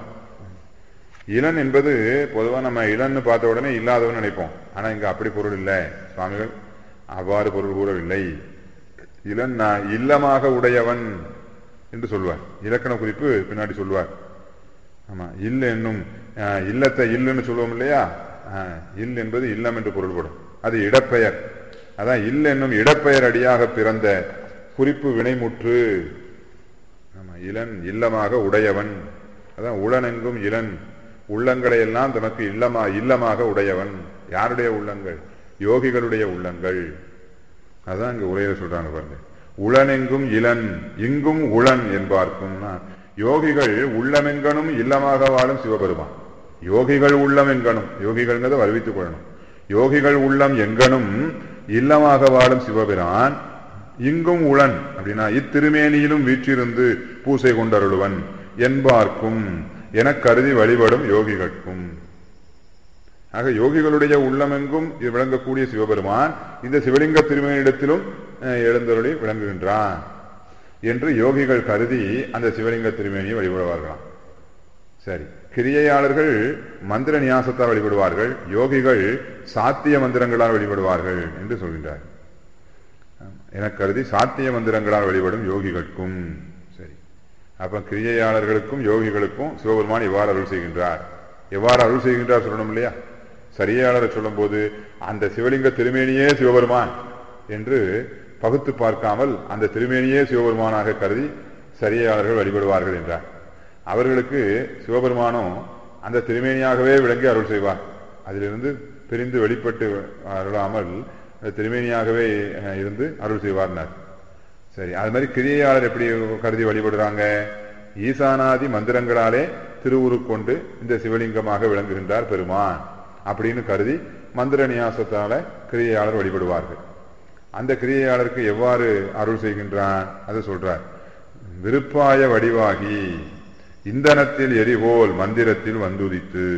இளன் என்பது பொதுவா நம்ம இளன்னு பார்த்த உடனே இல்லாதவன் நினைப்போம். ஆனா இங்க அப்படி பொருள் இல்லை. சுவாமிகள் அவ்வாறு பொருள் கூறவில்லை. இளன் இல்லமாக உடையவன் என்று சொல்வார். இலக்கண குறிப்பு பின்னாடி சொல்வார். ஆமா, இல்ல என்னும் இல்லத்தை இல்லுன்னு சொல்லுவோம் இல்லையா? இல் என்பது இல்லம் என்று பொருள்படும். அது இடப்பெயர். அதான் இல் என்னும் இடப்பெயர் அடியாக பிறந்த குறிப்பு வினைமுற்று. ஆமா, இளன் இல்லமாக உடையவன். அதான் உளனெங்கும் இளன். உள்ளங்களை எல்லாம் தனக்கு இல்லமா இல்லமாக உடையவன். யாருடைய உள்ளங்கள்? யோகிகளுடைய உள்ளங்கள். அதான் இங்க உரையில சொல்றாங்க பாருங்க. உளனெங்கும் இளன் இங்கும் உளன் என்பார்க்கும். யோகிகள் உள்ளமெங்கனும் இல்லமாக வாழும் சிவபெருமான். யோகிகள் உள்ளம் எங்கனும், யோகிகள்ங்கிறத அறிவித்துக் கொள்ளணும். யோகிகள் உள்ளம் எங்கனும் இல்லமாக வாழும் சிவபிரான் இங்கும் உளன் அப்படின்னா இத்திருமேனியிலும் வீற்றிருந்து பூசை கொண்டருளுவன் என்பார்க்கும் என கருதி வழிபடும் யோகிகட்கும். ஆக யோகிகளுடைய உள்ளமெங்கும் விளங்கக்கூடிய சிவபெருமான் இந்த சிவலிங்க திருமேனிடத்திலும் எழுந்தருளி விளங்குகின்றான் என்று யோகிகள் கருதி அந்த சிவலிங்க திருமேனியை வழிபடுவார்களாம். சரி, கிரியையாளர்கள் மந்திர நியாசத்தால் வழிபடுவார்கள், யோகிகள் சாத்திய மந்திரங்களால் வழிபடுவார்கள் என்று சொல்கின்றார். என கருதி சாத்திய மந்திரங்களால் வழிபடும் யோகிகளுக்கும். சரி, அப்ப கிரியையாளர்களுக்கும் யோகிகளுக்கும் சிவபெருமான் எவ்வாறு அருள் செய்கின்றார், எவ்வாறு அருள் செய்கின்றார் சொல்லணும் இல்லையா? சரியாளரை சொல்லும் போது அந்த சிவலிங்க திருமேனியே சிவபெருமான் என்று பகுத்து பார்க்காமல் அந்த திருமேனியே சிவபெருமானாக கருதி சரியாளர்கள் வழிபடுவார்கள் என்றார். அவர்களுக்கு சிவபெருமானும் அந்த திருமேனியாகவே விளங்கி அருள் செய்வார். அதிலிருந்து பிரிந்து வெளிப்பட்டு அருளாமல் அந்த திருமேனியாகவே இருந்து அருள் செய்வார்னார். சரி, அது மாதிரி கிரியையாளர் எப்படி கருதி வழிபடுறாங்க? ஈசானாதி மந்திரங்களாலே திருவுரு கொண்டு இந்த சிவலிங்கமாக விளங்குகின்றார் பெருமான் அப்படின்னு கருதி மந்திர நியாசத்தால கிரியையாளர் வழிபடுவார்கள். அந்த கிரியையாளருக்கு எவ்வாறு அருள் செய்கின்றான் அதை சொல்றார். விருப்பாய வடிவாகி இந்தனத்தில் எரிபோல் மந்திரத்தில் வந்துதித்து.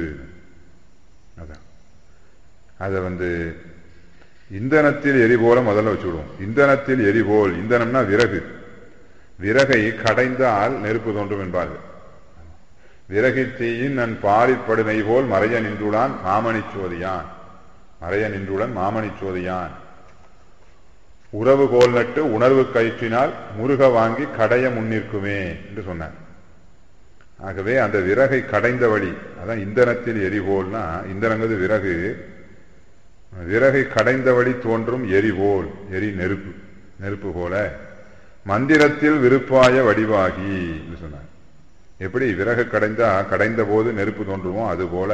அதான் அத வந்து இந்தனத்தில் எரிபோல முதல்ல வச்சுவிடுவோம். இந்தனத்தில் எரிபோல், இந்தனம்னா விறகு. விறகை கடைந்தால் நெருப்பு தோன்றும் என்பார்கள். விறகி தீயின் நன் பாலிற்படு நெய் போல் மறைய நின்றுடான் மாமணி சோதியான். மறைய நின்றுடன் மாமணி சோதியான். உறவு கோல் நட்டு உணர்வு கயிற்றினால் முருக வாங்கி கடைய முன்னிற்குமே என்று சொன்னார். ஆகவே அந்த விறகை கடைந்த வழி, அதான் இந்தனத்தில் எரிபோல்னா, இந்தனங்கிறது விறகு, விறகை கடைந்த வழி தோன்றும் எரிபோல், எரி நெருப்பு, நெருப்பு போல மந்திரத்தில் விருப்பாய வடிவாகி என்று சொன்னார். எப்படி விறகு கடைந்தா கடைந்த போது நெருப்பு தோன்றுமோ அதுபோல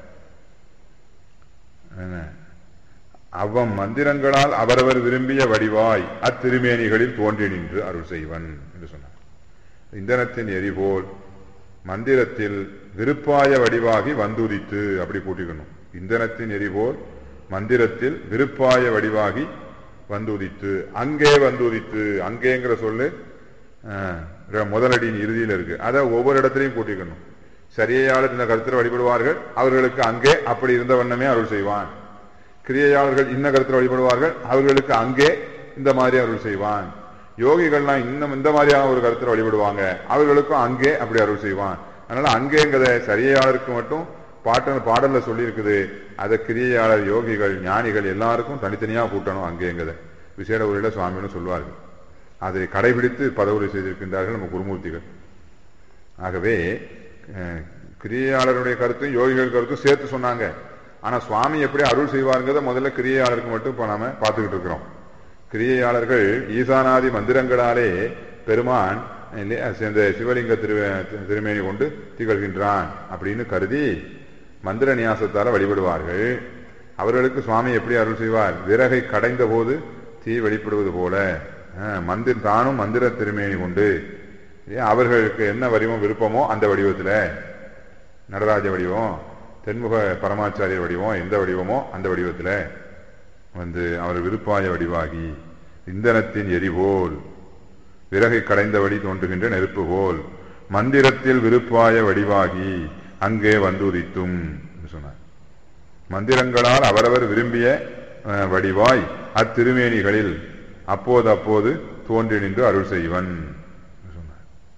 அவ்வம் மந்திரங்களால் அவரவர் விரும்பிய வடிவாய் அத்திருமேனிகளில் தோன்றி நின்று அருள் செய்வன் என்று சொன்னார். இந்தனத்தின் எரிபோல் மந்திரத்தில் விருப்பாய வடிவாகி வந்துதித்து, அப்படி கூட்டிக்கணும். இந்தனத்தின் எரிபோல் மந்திரத்தில் விருப்பாய வடிவாகி வந்துதித்து, அங்கே வந்துதித்து, அங்கேங்கிற சொல்லு முதலடியின் இறுதியில் இருக்கு. அதை ஒவ்வொரு இடத்திலையும் கூட்டிக்கணும். சரியையாளர் இந்த கருத்தில் வழிபடுவார்கள், அவர்களுக்கு அங்கே அப்படி இருந்த வண்ணமே அருள் செய்வான். கிரியையாளர்கள் இன்ன கருத்தில் வழிபடுவார்கள், அவர்களுக்கு அங்கே இந்த மாதிரி அருள் செய்வான். யோகிகள்லாம் இன்னும் இந்த மாதிரியான ஒரு கருத்தில் வழிபடுவாங்க, அவர்களுக்கும் அங்கே அப்படி அருள் செய்வான். அதனால அங்கேங்கிறத சரியையாளருக்கு மட்டும் பாட்டு பாடல்ல சொல்லி இருக்குது. அதை கிரியையாளர், யோகிகள், ஞானிகள் எல்லாருக்கும் தனித்தனியா கூட்டணும். அங்கேங்கிறத விசேட உரையில சுவாமின்னு சொல்வார்கள். அதை கடைபிடித்து பதவுரை செய்திருக்கின்றார்கள் நம்ம குருமூர்த்திகள். ஆகவே கிரியையாளருடைய கருத்தும் யோகிகள் கருத்தும் சேர்த்து சொன்னாங்க. ஆனா சுவாமி எப்படி அருள் செய்வாருங்கிறத முதல்ல கிரியையாளருக்கு மட்டும் இப்ப நாம பார்த்துக்கிட்டு இருக்கிறோம். கிரியையாளர்கள் ஈசானாதி மந்திரங்களாலே பெருமான் சேர்ந்த சிவலிங்க திரு திருமேனி கொண்டு திகழ்கின்றான் அப்படின்னு கருதி மந்திர நியாசத்தால வழிபடுவார்கள். அவர்களுக்கு சுவாமி எப்படி அருள் செய்வார்? விறகை கடைந்த போது தீ வெளிப்படுவது போல மந்திர தானும் மந்திர திருமேனி கொண்டு அவர்களுக்கு என்ன வடிவம் விருப்பமோ அந்த வடிவத்துல, நடராஜ வடிவம், தென்முக பரமாச்சாரிய வடிவம், எந்த வடிவமோ அந்த வடிவத்துல வந்து அவர் விருப்பாய வடிவாகி இந்தனத்தின் எரிபோல் விறகை கடைந்த வழி தோன்றுகின்ற நெருப்பு போல் மந்திரத்தில் விருப்பாய வடிவாகி அங்கே வந்துதித்தும் சொன்னார். மந்திரங்களால் அவரவர் விரும்பிய வடிவாய் அத்திருமேனிகளில் அப்போது அப்போது தோன்றி நின்று அருள் செய்வன் சொன்னார்.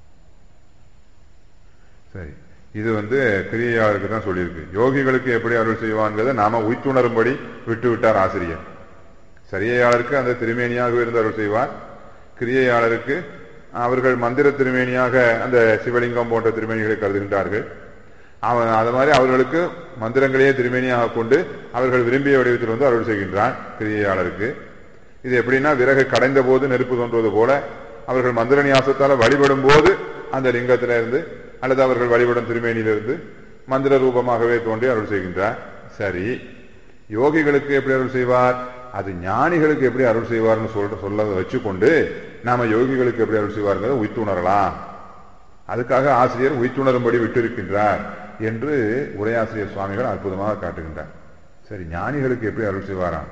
சரி, இது வந்து கிரியையாளருக்கு தான் சொல்லியிருக்கு. யோகிகளுக்கு எப்படி அருள் செய்வான்கிறத நாம உய்த்துணரும்படி விட்டு விட்டார் ஆசிரியர். சரியையாளருக்கு அந்த திருமேனியாக இருந்து அருள் செய்வார். கிரியையாளருக்கு அவர்கள் மந்திர திருமேனியாக அந்த சிவலிங்கம் போன்ற திருமேனிகளை கருதுகின்றார்கள். அவன் அது மாதிரி அவர்களுக்கு மந்திரங்களையே திருமேனியாக கொண்டு அவர்கள் விரும்பிய வடிவத்தில் வந்து அருள் செய்கின்றான் கிரியையாளருக்கு. இது எப்படின்னா விறகை கடைந்த போது நெருப்பு தோன்றுவது போல அவர்கள் மந்திர நியாசத்தால வழிபடும் போது அந்த லிங்கத்திலிருந்து அல்லது அவர்கள் வழிபடும் திருமேனியிலிருந்து மந்திர ரூபமாகவே தோன்றி அருள் செய்கின்றார். சரி, யோகிகளுக்கு எப்படி அருள் செய்வார்? அது ஞானிகளுக்கு எப்படி அருள் செய்வார்னு சொல்ற சொல்ல வச்சுக்கொண்டு நாம யோகிகளுக்கு எப்படி அருள் செய்வார்ங்கிறத உய்த்துணரலாம். அதுக்காக ஆசிரியர் உய்த்துணரும்படி விட்டிருக்கின்றார் என்று உரையாசிரியர் சுவாமிகள் அற்புதமாக காட்டுகின்றார். சரி, ஞானிகளுக்கு எப்படி அருள் செய்வாராம்?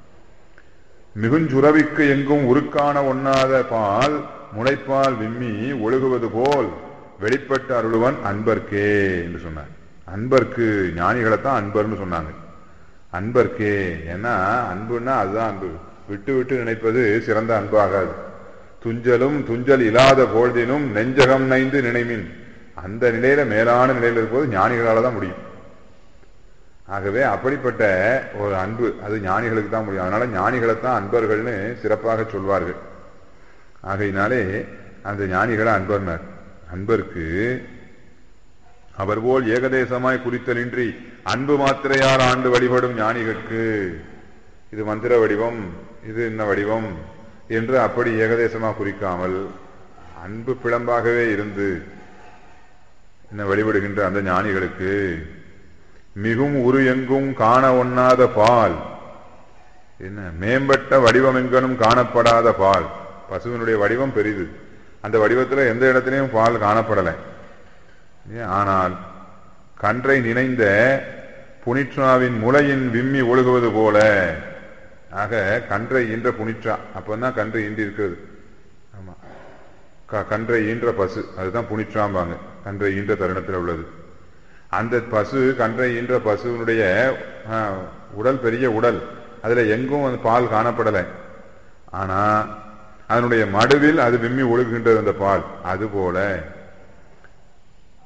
மிகுஞ்சுரவிக்கு எங்கும் உருக்கான ஒண்ணாத பால் முளைப்பால் விம்மி ஒழுகுவது போல் வெளிப்பட்ட அருளுவன் அன்பர்க்கே என்று சொன்னார். அன்பர்க்கு, ஞானிகளைத்தான் அன்பர்னு சொன்னாங்க. அன்பர்க்கே, ஏன்னா அன்புன்னா அதுதான் அன்பு. விட்டு விட்டு நினைப்பது சிறந்த அன்பு ஆகாது. துஞ்சலும் துஞ்சல் இல்லாத பொழுதினும் நெஞ்சகம் நைந்து நினைமின், அந்த நிலையில மேலான நிலையில இருக்கும்போது ஞானிகளால தான் முடியும். ஆகவே அப்படிப்பட்ட ஒரு அன்பு அது ஞானிகளுக்கு தான் முடியும். அதனால ஞானிகளைத்தான் அன்பர்கள்னு சிறப்பாக சொல்வார்கள். ஆகையினாலே அந்த ஞானிகளை அன்பர்னர். அன்பர்க்கு அவர் போல் ஏகதேசமாய் குறித்தலின்றி அன்பு மாத்திரையார் ஆண்டு வழிபடும் ஞானிகளுக்கு இது மந்திர வடிவம், இது இன்ன வடிவம் என்று அப்படி ஏகதேசமாக குறிக்காமல் அன்பு பிளம்பாகவே இருந்து என்ன வழிபடுகின்ற அந்த ஞானிகளுக்கு மிகும் உரு எங்கும் காண ஒண்ணாத பால், என்ன மேம்பட்ட வடிவம் எங்கனும் காணப்படாத பால். பசுவினுடைய வடிவம் பெரிது, அந்த வடிவத்தில் எந்த இடத்திலையும் பால் காணப்படலை. ஆனால் கன்றை நினைந்த புனிற்றாவின் முளையின் விம்மி ஒழுகுவது போல, ஆக கன்றை ஈன்ற புனிற்றா, அப்பதான் கன்றை ஈன்றி இருக்கிறது. ஆமா, கன்றை ஈன்ற பசு அதுதான் புனிற்றாம்பாங்க. கன்றை ஈன்ற தருணத்தில் உள்ளது. அந்த பசு, கன்றை ஈன்ற பசுவினுடைய உடல் பெரிய உடல், அதுல எங்கும் பால் காணப்படலை. ஆனா அதனுடைய மடுவில் அது விம்மி ஒழுகுகின்றது அந்த பால். அதுபோல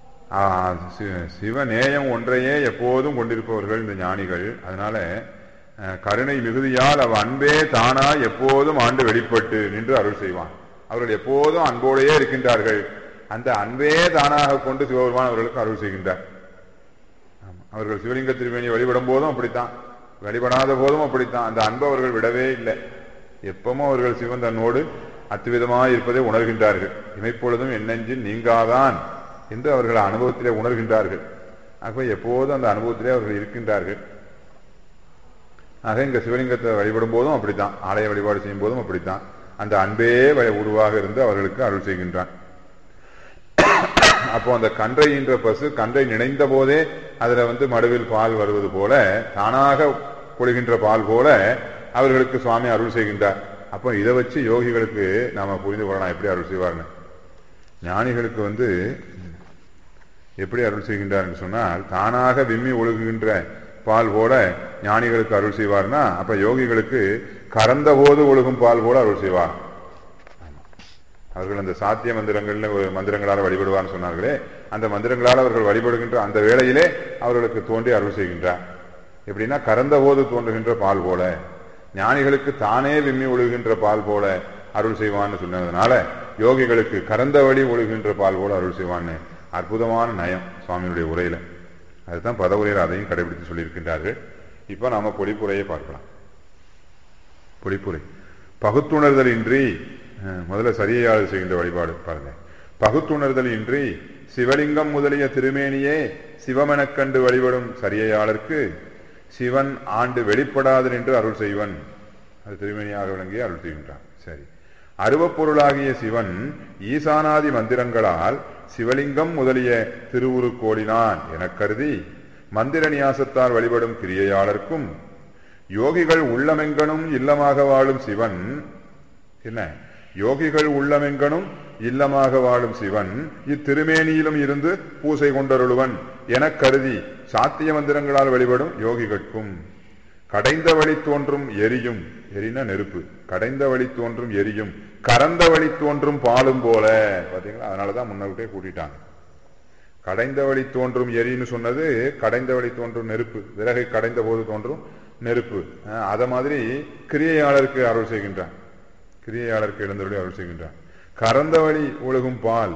சிவநேயம் ஒன்றையே எப்போதும் கொண்டிருப்பவர்கள் இந்த ஞானிகள். அதனால கருணை மிகுதியால் அவ் அன்பே தானா எப்போதும் ஆண்டு வெளிப்பட்டு நின்று அருள் செய்வான். அவர்கள் எப்போதும் அன்போடையே இருக்கின்றார்கள். அந்த அன்பே தானாக கொண்டு சிவபெருமான் அவர்களுக்கு அருள் செய்கின்றார். அவர்கள் சிவலிங்க திருமேனியை வழிபடும் போதும் அப்படித்தான், வழிபடாத போதும் அப்படித்தான். அந்த அன்பு அவர்கள் விடவே இல்லை. எப்பவும் அவர்கள் சிவன் தன்னோடு அத்துவிதமாக இருப்பதை உணர்கின்றார்கள். இமைப்பொழுதும் என்னெஞ்சில் நீங்காதான் என்று அவர்கள் அனுபவத்திலே உணர்கின்றார்கள். ஆகவே எப்போதும் அந்த அனுபவத்திலே அவர்கள் இருக்கின்றார்கள். ஆக இங்க சிவலிங்கத்தை வழிபடும் போதும் அப்படித்தான், ஆலய வழிபாடு செய்யும் போதும் அப்படித்தான். அந்த அன்பே உருவாக இருந்து அவர்களுக்கு அருள் செய்கின்றான். அப்போ அந்த கன்றை என்ற பசு கன்றை நினைந்த போதே அதுல வந்து மடுவில் பால் வருவது போல, தானாக கொள்கின்ற பால் போல அவர்களுக்கு சுவாமி அருள் செய்கின்றார். அப்போ இதை வச்சு யோகிகளுக்கு நாம புரிந்து கொள்ளலாம் எப்படி அருள் செய்வார்னு. ஞானிகளுக்கு வந்து எப்படி அருள் செய்கின்றார் என்று சொன்னால், தானாக விம்மி ஒழுகுகின்ற பால் போல ஞானிகளுக்கு அருள் செய்வார்னா, அப்ப யோகிகளுக்கு கறந்த போது ஒழுகும் பால் போல அருள் செய்வார். அவர்கள் அந்த சாத்திய மந்திரங்கள்ல மந்திரங்களால் வழிபடுவார்னு சொன்னார்களே, அந்த மந்திரங்களால் அவர்கள் வழிபடுகின்ற அந்த வேளையிலே அவர்களுக்கு தோன்றி அருள் செய்கின்றார். எப்படின்னா கறந்த போது தோன்றுகின்ற பால் போல, ஞானிகளுக்கு தானே விம்மி ஒழுகின்ற பால் போல அருள் செய்வான்னு சொன்னதுனால யோகிகளுக்கு கறந்த வழி ஒழுகின்ற பால் போல அருள் செய்வான்னு அற்புதமான நயம் சுவாமியுடைய உரையில. அதுதான் பதவுரையில் அதையும் கடைபிடித்து சொல்லியிருக்கின்றார்கள். இப்ப நாம பொழிப்புரையை பார்க்கலாம். பொழிப்புரை பகுத்துணர்தல் இன்றி, முதல்ல சரியாளர் செய்கின்ற வழிபாடு பாருங்க. பகுத்துணர்தல் இன்றி சிவலிங்கம் முதலிய திருமேனியே சிவமெனக் கண்டு வழிபடும் சரியையாளருக்கு சிவன் ஆண்டு வெளிப்படாது என்று அருள் செய்வன். அது திருமேனியாக விளங்கிய அருள் செய்கின்றான். சரி, அருவப்பொருளாகிய சிவன் ஈசானாதி மந்திரங்களால் சிவலிங்கம் முதலிய திருவுருக்கோடினான் எனக் கருதி மந்திர நியாசத்தால் வழிபடும் கிரியையாளர்க்கும் யோகிகள் உள்ளமெங்கனும் இல்லமாக வாழும் சிவன் என்ன யோகிகள் உள்ளமெங்கனும் இல்லமாக வாழும் சிவன் இத்திருமேனியிலும் இருந்து பூசை கொண்டருளுவன் எனக் கருதி சாத்திய மந்திரங்களால் வழிபடும் யோகிகட்கும் கடைந்த வழி தோன்றும் எரியும், எரினா நெருப்பு, கடைந்த வழி தோன்றும் எரியும் கறந்த வழி தோன்றும் பாலும் போல. பாத்தீங்களா, அதனாலதான் முன்னே கூட்டிட்டாங்க. கடைந்த வழி தோன்றும் எரின்னு சொன்னது கடைந்த வழி தோன்றும் நெருப்பு, விறகை கடைந்த போது தோன்றும் நெருப்பு. அத மாதிரி கிரியையாளருக்கு அருள் செய்கின்றான், கிரியையாளருக்கு எழுந்தருளி அருள் செய்கின்றான். கறந்த வழி ஒழுகும் பால்,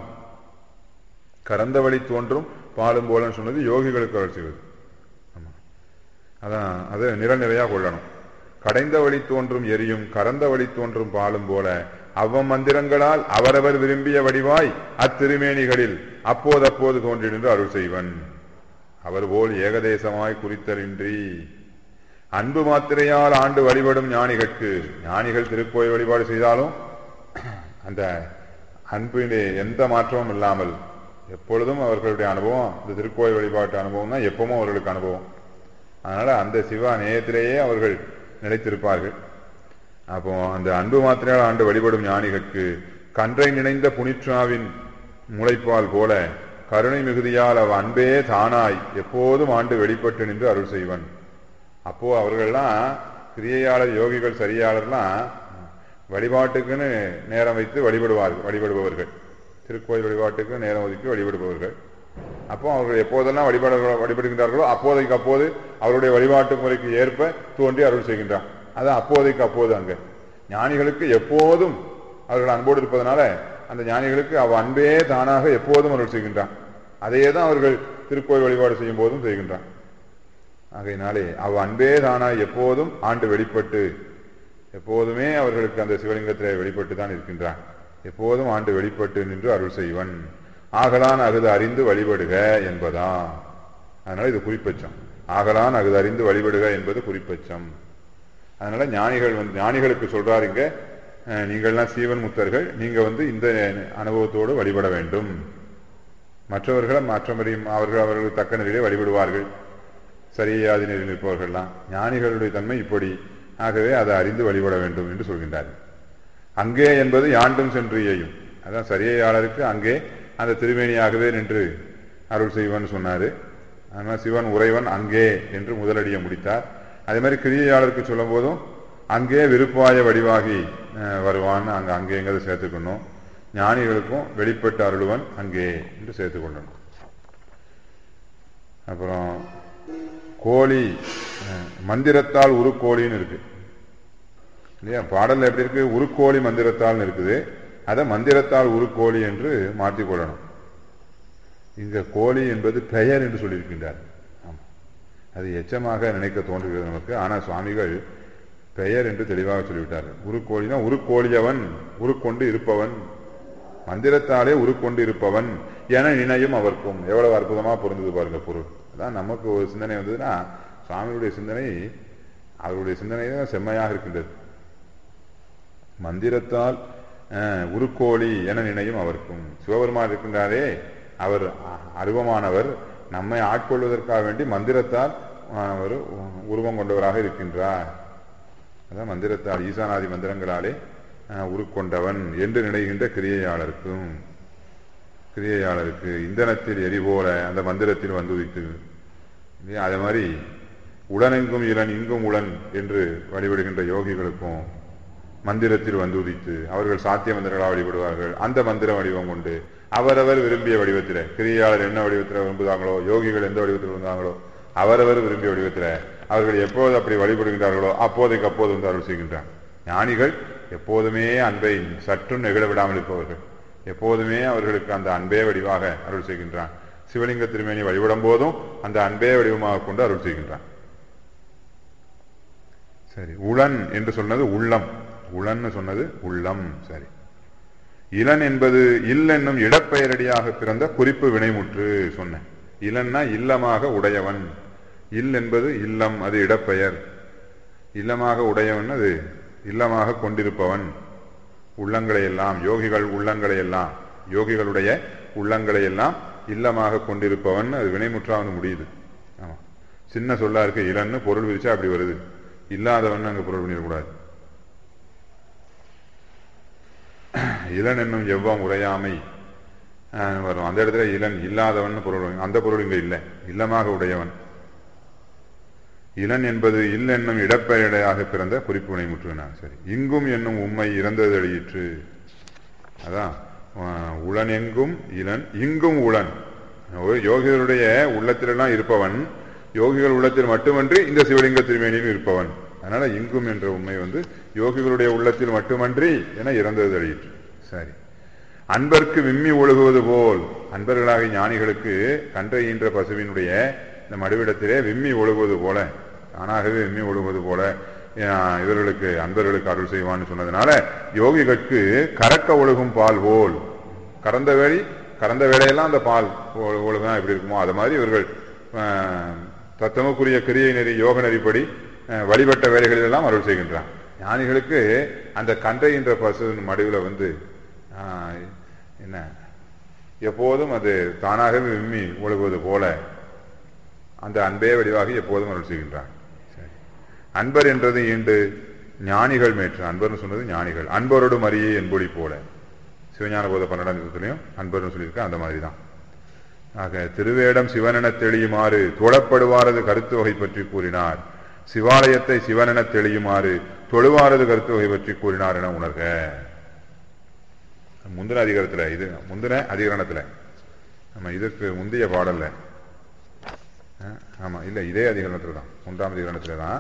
கறந்த வழி தோன்றும் பாலும் போலன்னு சொன்னது யோகிகளுக்கு அருள் செய்வது. ஆமா, அதான் அதை நிறநிறையா கொள்ளணும். கடைந்த வழி தோன்றும் எரியும் கறந்த வழி தோன்றும் பாலும் போல அவ்வ மந்திரங்களால் அவரவர் விரும்பிய வடிவாய் அத்திருமேனிகளில் அப்போதப்போது தோன்றி நின்று அருள் செய்வன். அவர் போல் ஏகதேசமாய் குறித்தலின்றி அன்பு மாத்திரையால் ஆண்டு வழிபடும் ஞானிகளுக்கு, ஞானிகள் திருக்கோயில் வழிபாடு செய்தாலும் அந்த அன்பிலே எந்த மாற்றமும் இல்லாமல் எப்பொழுதும் அவர்களுடைய அனுபவம் இந்த திருக்கோயில் வழிபாட்டு அனுபவம் தான் எப்பவும் அவர்களுக்கு அனுபவம். அதனால அந்த சிவா நேயத்திலேயே அவர்கள் நிலைத்திருப்பார்கள். அப்போ அந்த அன்பு மாத்திரையால் ஆண்டு வழிபடும் ஞானிகளுக்கு கன்றை நினைந்த புனிற்றாவின் முளைப்பால் போல கருணை மிகுதியால் அவ அன்பே தானாய் எப்போதும் ஆண்டு வெளிப்பட்டு நின்று அருள் செய்வன். அப்போ அவர்கள்லாம் கிரியையாளர் யோகிகள் சரியாளர்லாம் வழிபாட்டுக்குன்னு நேரம் வைத்து வழிபடுவார்கள், வழிபடுபவர்கள் திருக்கோயில் வழிபாட்டுக்கு நேரம் ஒதுக்கி வழிபடுபவர்கள். அப்போ அவர்கள் எப்போதெல்லாம் வழிபட வழிபடுகின்றார்களோ அப்போதைக்கு அப்போது அவருடைய வழிபாட்டு முறைக்கு ஏற்ப தோன்றி அருள் செய்கின்றான். அது அப்போதைக்கு அப்போது. அங்க ஞானிகளுக்கு எப்போதும் அவர்கள் அன்போடு இருப்பதனால அந்த ஞானிகளுக்கு அவ அன்பே தானாக எப்போதும் அருள் செய்கின்றான். அதையே தான் அவர்கள் திருக்கோயில் வழிபாடு செய்யும் போதும் செய்கின்றான். ஆகையினாலே அவ அன்பே தானாய் எப்போதும் ஆண்டு வெளிப்பட்டு எப்போதுமே அவர்களுக்கு அந்த சிவலிங்கத்திலே வெளிப்பட்டு தான் இருக்கின்றான். எப்போதும் ஆண்டு வெளிப்பட்டு நின்று அருள் செய்வன். ஆகலான் அகுது அறிந்து வழிபடுக என்பதா. அதனால இது குறிப்பச்சம். ஆகலான் அகுது அறிந்து வழிபடுக என்பது குறிப்பச்சம். அதனால ஞானிகள் வந்து ஞானிகளுக்கு சொல்றாருங்க, நீங்கள்லாம் சீவன் முத்தர்கள், நீங்க வந்து இந்த அனுபவத்தோடு வழிபட வேண்டும். மற்றவர்களை மற்றவரையும் அவர்கள் அவர்கள் தக்க நிலையிலே வழிபடுவார்கள், சரியாதி நிலையில் இருப்பவர்கள்லாம். ஞானிகளுடைய தன்மை இப்படி. ஆகவே அதை அறிந்து வழிபட வேண்டும் என்று சொல்கின்றார்கள். அங்கே என்பது யாண்டும் சென்று எய்யும். அதான் சரியையாளருக்கு அங்கே அந்த திருமேனியாகவே நின்று அருள் செய்வன் சொன்னாரு. அதனால சிவன் உறைவன் அங்கே என்று முதலடியை முடித்தார். அதே மாதிரி கிரியையாளருக்கு சொல்லும் போதும் அங்கே விருப்பாய வடிவாகி வருவான், அங்க அங்கேங்கிறத சேர்த்துக்கணும். ஞானிகளுக்கும் வெளிப்பட்டு அருளுவன் அங்கே என்று சேர்த்துக்கொள்ளணும். அப்புறம் கோழி மந்திரத்தால் உருக்கோழின்னு இருக்கு இல்லையா? பாடல்ல எப்படி இருக்கு? உருக்கோழி மந்திரத்தால் இருக்குது. அதை மந்திரத்தால் உருக்கோழி என்று மாற்றிக் கொள்ளணும். இங்க கோழி என்பது பெயர் என்று சொல்லியிருக்கின்றார். அது எச்சமாக நினைக்க தோன்றுகிறது நமக்கு. ஆனால் சுவாமிகள் பெயர் என்று தெளிவாக சொல்லிவிட்டார்கள். உருக்கோழினா உருக்கோழியவன், உருக்கொண்டு இருப்பவன், மந்திரத்தாலே உருக்கொண்டு இருப்பவன் என நினையும் அவர்க்கும். எவ்வளவு அற்புதமா பொருந்தது பாருங்க பொருள். அதான் நமக்கு ஒரு சிந்தனை வந்ததுன்னா சுவாமியுடைய சிந்தனை, அவருடைய சிந்தனை தான் செம்மையாக இருக்கின்றது. மந்திரத்தால் உருக்கோழி என நினையும் அவர்க்கும். சிவபெருமான் இருக்கின்றாரே, அவர் அருவமானவர், நம்மை ஆட்கொள்வதற்காக வேண்டி மந்திரத்தால் அவர் உருவம் கொண்டவராக இருக்கின்றார். அதான் மந்திரத்தால் ஈசானாதி மந்திரங்களாலே உருக்கொண்டவன் என்று நினைகின்ற கிரியையாளருக்கும், கிரியையாளருக்கு இந்தனத்தில் எரிபோல அந்த மந்திரத்தில் வந்து உதித்து, அதே மாதிரி உடனெங்கும் இளன் இங்கும் உளன் என்று வழிபடுகின்ற யோகிகளுக்கும் மந்திரத்தில் வந்து உதித்து அவர்கள் சாத்திய மந்திரங்களாக வழிபடுவார்கள். அந்த மந்திர வடிவம் கொண்டு அவரவர் விரும்பிய வடிவத்தில், கிரியாளர் என்ன வடிவத்தில் விரும்புகிறாங்களோ, யோகிகள் எந்த வடிவத்தில் விரும்புகிறாங்களோ அவரவர் விரும்பிய வடிவத்தில் அவர்கள் எப்போது அப்படி வழிபடுகின்றார்களோ அப்போதைக்கு அப்போது வந்து அருள் செய்கின்றார். ஞானிகள் எப்போதுமே அன்பை சற்றும் நெகிழ விடாமல் இருப்பவர்கள், எப்போதுமே அவர்களுக்கு அந்த அன்பே வடிவாக அருள் செய்கின்றான். சிவலிங்க திருமேனி வழிபடும் போதும் அந்த அன்பே வடிவமாக கொண்டு அருள் செய்கின்றான். சரி, உளன் என்று சொன்னது உள்ளம், உளன்னு சொன்னது உள்ளம். சரி, இளன் என்பது இல் என்னும் இடப்பெயரடியாக பிறந்த குறிப்பு வினைமுற்று சொன்னேன். இளன்னா இல்லமாக உடையவன், இல் என்பது இல்லம், அது இடப்பெயர். இல்லமாக உடையவன் அது இல்லமாக கொண்டிருப்பவன். உள்ளங்களை எல்லாம், யோகிகள் உள்ளங்களை எல்லாம், யோகிகளுடைய உள்ளங்களை எல்லாம் இல்லமாக கொண்டிருப்பவன், அது வினைமுற்றா வந்து முடியுது. ஆமா, சின்ன சொல்லா இருக்கு. இளன்னு பொருள் விரிச்சா அப்படி வருது, இல்லாதவன் அங்க பொருள் பண்ணிடக்கூடாது. இளன் என்னும் எவ்வம் உடையாமை வரும். அந்த இடத்துல இளன் இல்லாதவன் பொருள், அந்த பொருள் இங்க இல்லை, இல்லமாக உடையவன். இளன் என்பது இல் என்னும் இடப்பெயரையாக பிறந்த குறிப்பு வினைமுற்றுனார். சரி, இங்கும் என்னும் உண்மை இறந்தது அழியிற்று. அதான் உளன் எங்கும் இளன் இங்கும் உளன். யோகிகளுடைய உள்ளத்திலெல்லாம் இருப்பவன், யோகிகள் உள்ளத்தில் மட்டுமன்றி இந்த சிவலிங்க திருமேனியில் இருப்பவன். அதனால இங்கும் என்ற உண்மை வந்து யோகிகளுடைய உள்ளத்தில் மட்டுமன்றி என இறந்தது அழியிற்று. சரி, அன்பர்க்கு விம்மி ஒழுகுவது போல், அன்பர்களாக ஞானிகளுக்கு கன்றை ஈன்ற பசுவினுடைய இந்த மடுவிடத்திலே விம்மி ஒழுகுவது போல, தானாகவே விம்மி ஒழுகுவது போல இவர்களுக்கு அன்பர்களுக்கு அருள் செய்வான்னு சொன்னதுனால யோகிகளுக்கு கறக்க ஒழுகும் பால் போல், கறந்த வேலை கறந்த வேலையெல்லாம் அந்த பால் ஒழுகுனா எப்படி இருக்குமோ அது மாதிரி இவர்கள் தத்தமுக்குரிய கிரியை நெறி யோக நெறிப்படி வழிபட்ட வேலைகளில் எல்லாம் அருள் செய்கின்றான். ஞானிகளுக்கு அந்த கன்றை என்ற பசுவின் மடுவில் வந்து என்ன எப்போதும் அது தானாகவே விம்மி ஒழுகுவது போல அந்த அன்பே வடிவாக எப்போதும் அருள் செய்கின்றான். சரி, அன்பர் என்றது ஈண்டு ஞானிகள் மேற்று. அன்பர்னு சொன்னது ஞானிகள். அன்பரோடு மரியே என்பொழி போல, சிவஞான போத பன்னெண்டாம் திட்டத்திலையும் அன்பர்னு சொல்லியிருக்க அந்த மாதிரி தான். ஆக திருவேடம் சிவனென தெளியுமாறு தொழப்படுவாரது கருத்து வகை பற்றி கூறினார். சிவாலயத்தை சிவனென தெளியுமாறு தொழுவாரது கருத்து வகை பற்றி கூறினார் என உணர்க. முந்தின அதிகாரத்துல, இது முந்தின அதிகரணத்துல, நம்ம இதற்கு முந்தைய பாடல்ல, ஆமா இல்ல இதே அதிகரணத்துல தான், மூன்றாம் அதிகரணத்துல தான்.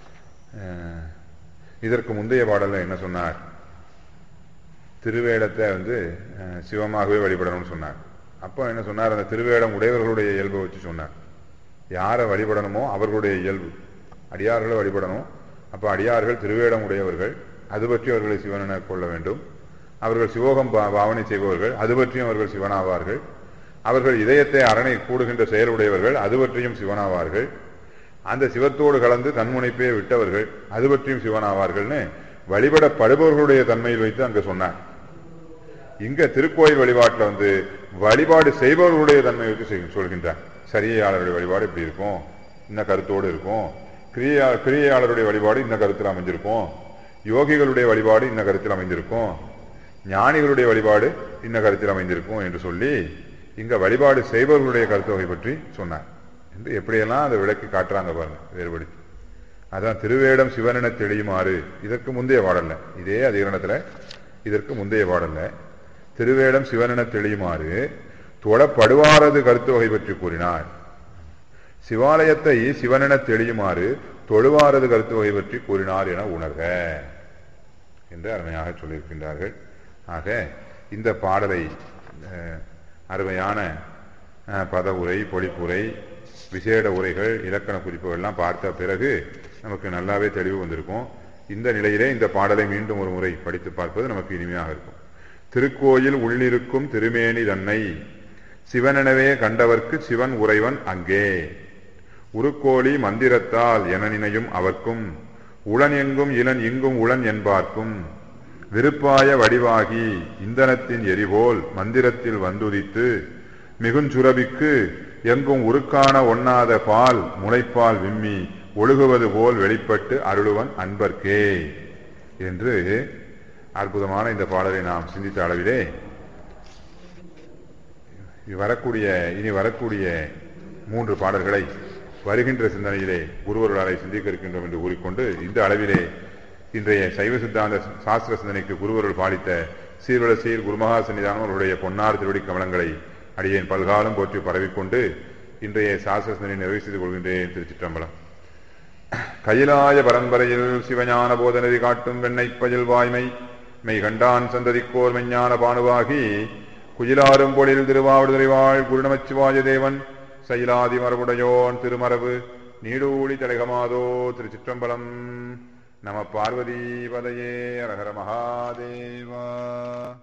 இதற்கு முந்தைய பாடல்ல என்ன சொன்னார்? திருவேடத்தை வந்து சிவமாகவே வழிபடணும்னு சொன்னார். அப்போ என்ன சொன்னார்? அந்த திருவேடம் உடையவர்களுடைய இயல்பை வச்சு சொன்னார். யாரை வழிபடணுமோ அவர்களுடைய இயல்பு, அடியார்களை வழிபடணும். அப்போ அடியார்கள் திருவேடம் உடையவர்கள், அது பற்றி அவர்களை சிவனென கொள்ள வேண்டும். அவர்கள் சிவோகம் பாவனை செய்பவர்கள், அது பற்றியும் அவர்கள் சிவனாவார்கள். அவர்கள் இதயத்தை அரணை கூடுகின்ற செயலுடையவர்கள், அது பற்றியும் சிவனாவார்கள். அந்த சிவத்தோடு கலந்து தன்முனைப்பே விட்டவர்கள், அது பற்றியும் சிவனாவார்கள்னு வழிபடப்படுபவர்களுடைய தன்மையில் வைத்து அங்க சொன்னார். இங்க திருக்கோயில் வழிபாட்டில் வந்து வழிபாடு செய்பவர்களுடைய தன்மை வைத்து சொல்கின்றார். சரியாளருடைய வழிபாடு இப்படி இருக்கும், இந்த கருத்தோடு இருக்கும். கிரியா கிரியையாளருடைய வழிபாடு இந்த கருத்தில் அமைஞ்சிருக்கும். யோகிகளுடைய வழிபாடு இந்த கருத்தில் அமைந்திருக்கும். ஞானிகளுடைய வழிபாடு இந்த கருத்தில் அமைந்திருக்கும் என்று சொல்லி இங்க வழிபாடு செய்பவர்களுடைய கருத்து வகை பற்றி சொன்னார் என்று எப்படியெல்லாம் அதை விளக்கி காட்டுறாங்க பாருங்க, வேறுபடுத்தி. அதான் திருவேடம் சிவனென தெளியுமாறு, இதற்கு முந்தைய பாடல்ல, இதே அதிகரணத்துல இதற்கு முந்தைய பாடல்ல திருவேடம் சிவனென தெளியுமாறு தொழப்படுவாரது கருத்து வகை பற்றி கூறினார். சிவாலயத்தை சிவனென தெளியுமாறு தொழுவாரது கருத்து வகை பற்றி கூறினார் என உணர்க என்று அருமையாக சொல்லியிருக்கின்றார்கள். ஆக இந்த பாடலை அருமையான பத உரை, பொழிப்புரை, விசேட உரைகள், இலக்கண குறிப்புகள் எல்லாம் பார்த்த பிறகு நமக்கு நல்லாவே தெளிவு வந்திருக்கும். இந்த நிலையிலே இந்த பாடலை மீண்டும் ஒரு முறை படித்து பார்ப்பது நமக்கு இனிமையாக இருக்கும். திருக்கோயில் உள்ளிருக்கும் திருமேனி தன்னை சிவனெனவே கண்டவர்க்கு சிவன் உறைவன் அங்கே உருக்கோழி மந்திரத்தால் என நினையும் அவர்க்கும் உளன் எங்கும் இளன் இங்கும் உளன் என்பார்க்கும் விருப்பாய வடிவாகி இந்தனத்தின் எரிபோல் மந்திரத்தில் வந்துதித்து மிகுஞ்சுரபிக்கு எங்கும் உருக்கான ஒண்ணாத பால் முளைப்பால் விம்மி ஒழுகுவது போல் வெளிப்பட்டு அருளுவன் அன்பர்க்கே என்று அற்புதமான இந்த பாடலை நாம் சிந்தித்த அளவிலே வரக்கூடிய இனி வரக்கூடிய மூன்று பாடல்களை வருகின்ற சிந்தனையிலே குருவர்களாலை சிந்திக்க இருக்கின்றோம் என்று கூறிக்கொண்டு இந்த அளவிலே இன்றைய சைவ சித்தாந்த சாஸ்திர சிந்தனைக்கு குருவர்கள் பாலித்த சீர்வள சீர் குருமகா சன்னிதானம் அவருடைய பொன்னார் திருவடி கமலங்களை அடியேன் பல்காலம் போற்றி பரவிக்கொண்டு இன்றைய சாஸ்திர சிந்தனை நிறைவு செய்து கொள்கின்றேன். திருச்சிற்றம்பலம். கையிலாய பரம்பரையில் சிவஞான போதனதி காட்டும் வெண்ணெய் பயில் வாய்மை மெய் கண்டான் சந்ததிக்கோர் மெஞ்ஞான பானுவாகி குயிலாரும் பொழில் திருவாவடுதுறை வாழ் குருநமச்சிவாய தேவன் சைலாதி மரபுடையோன் திருமரபு நீடூழி தலைகமாதோ. திருச்சிற்றம்பலம். நம பார்வதி பதையே. அரஹர மகாதேவா.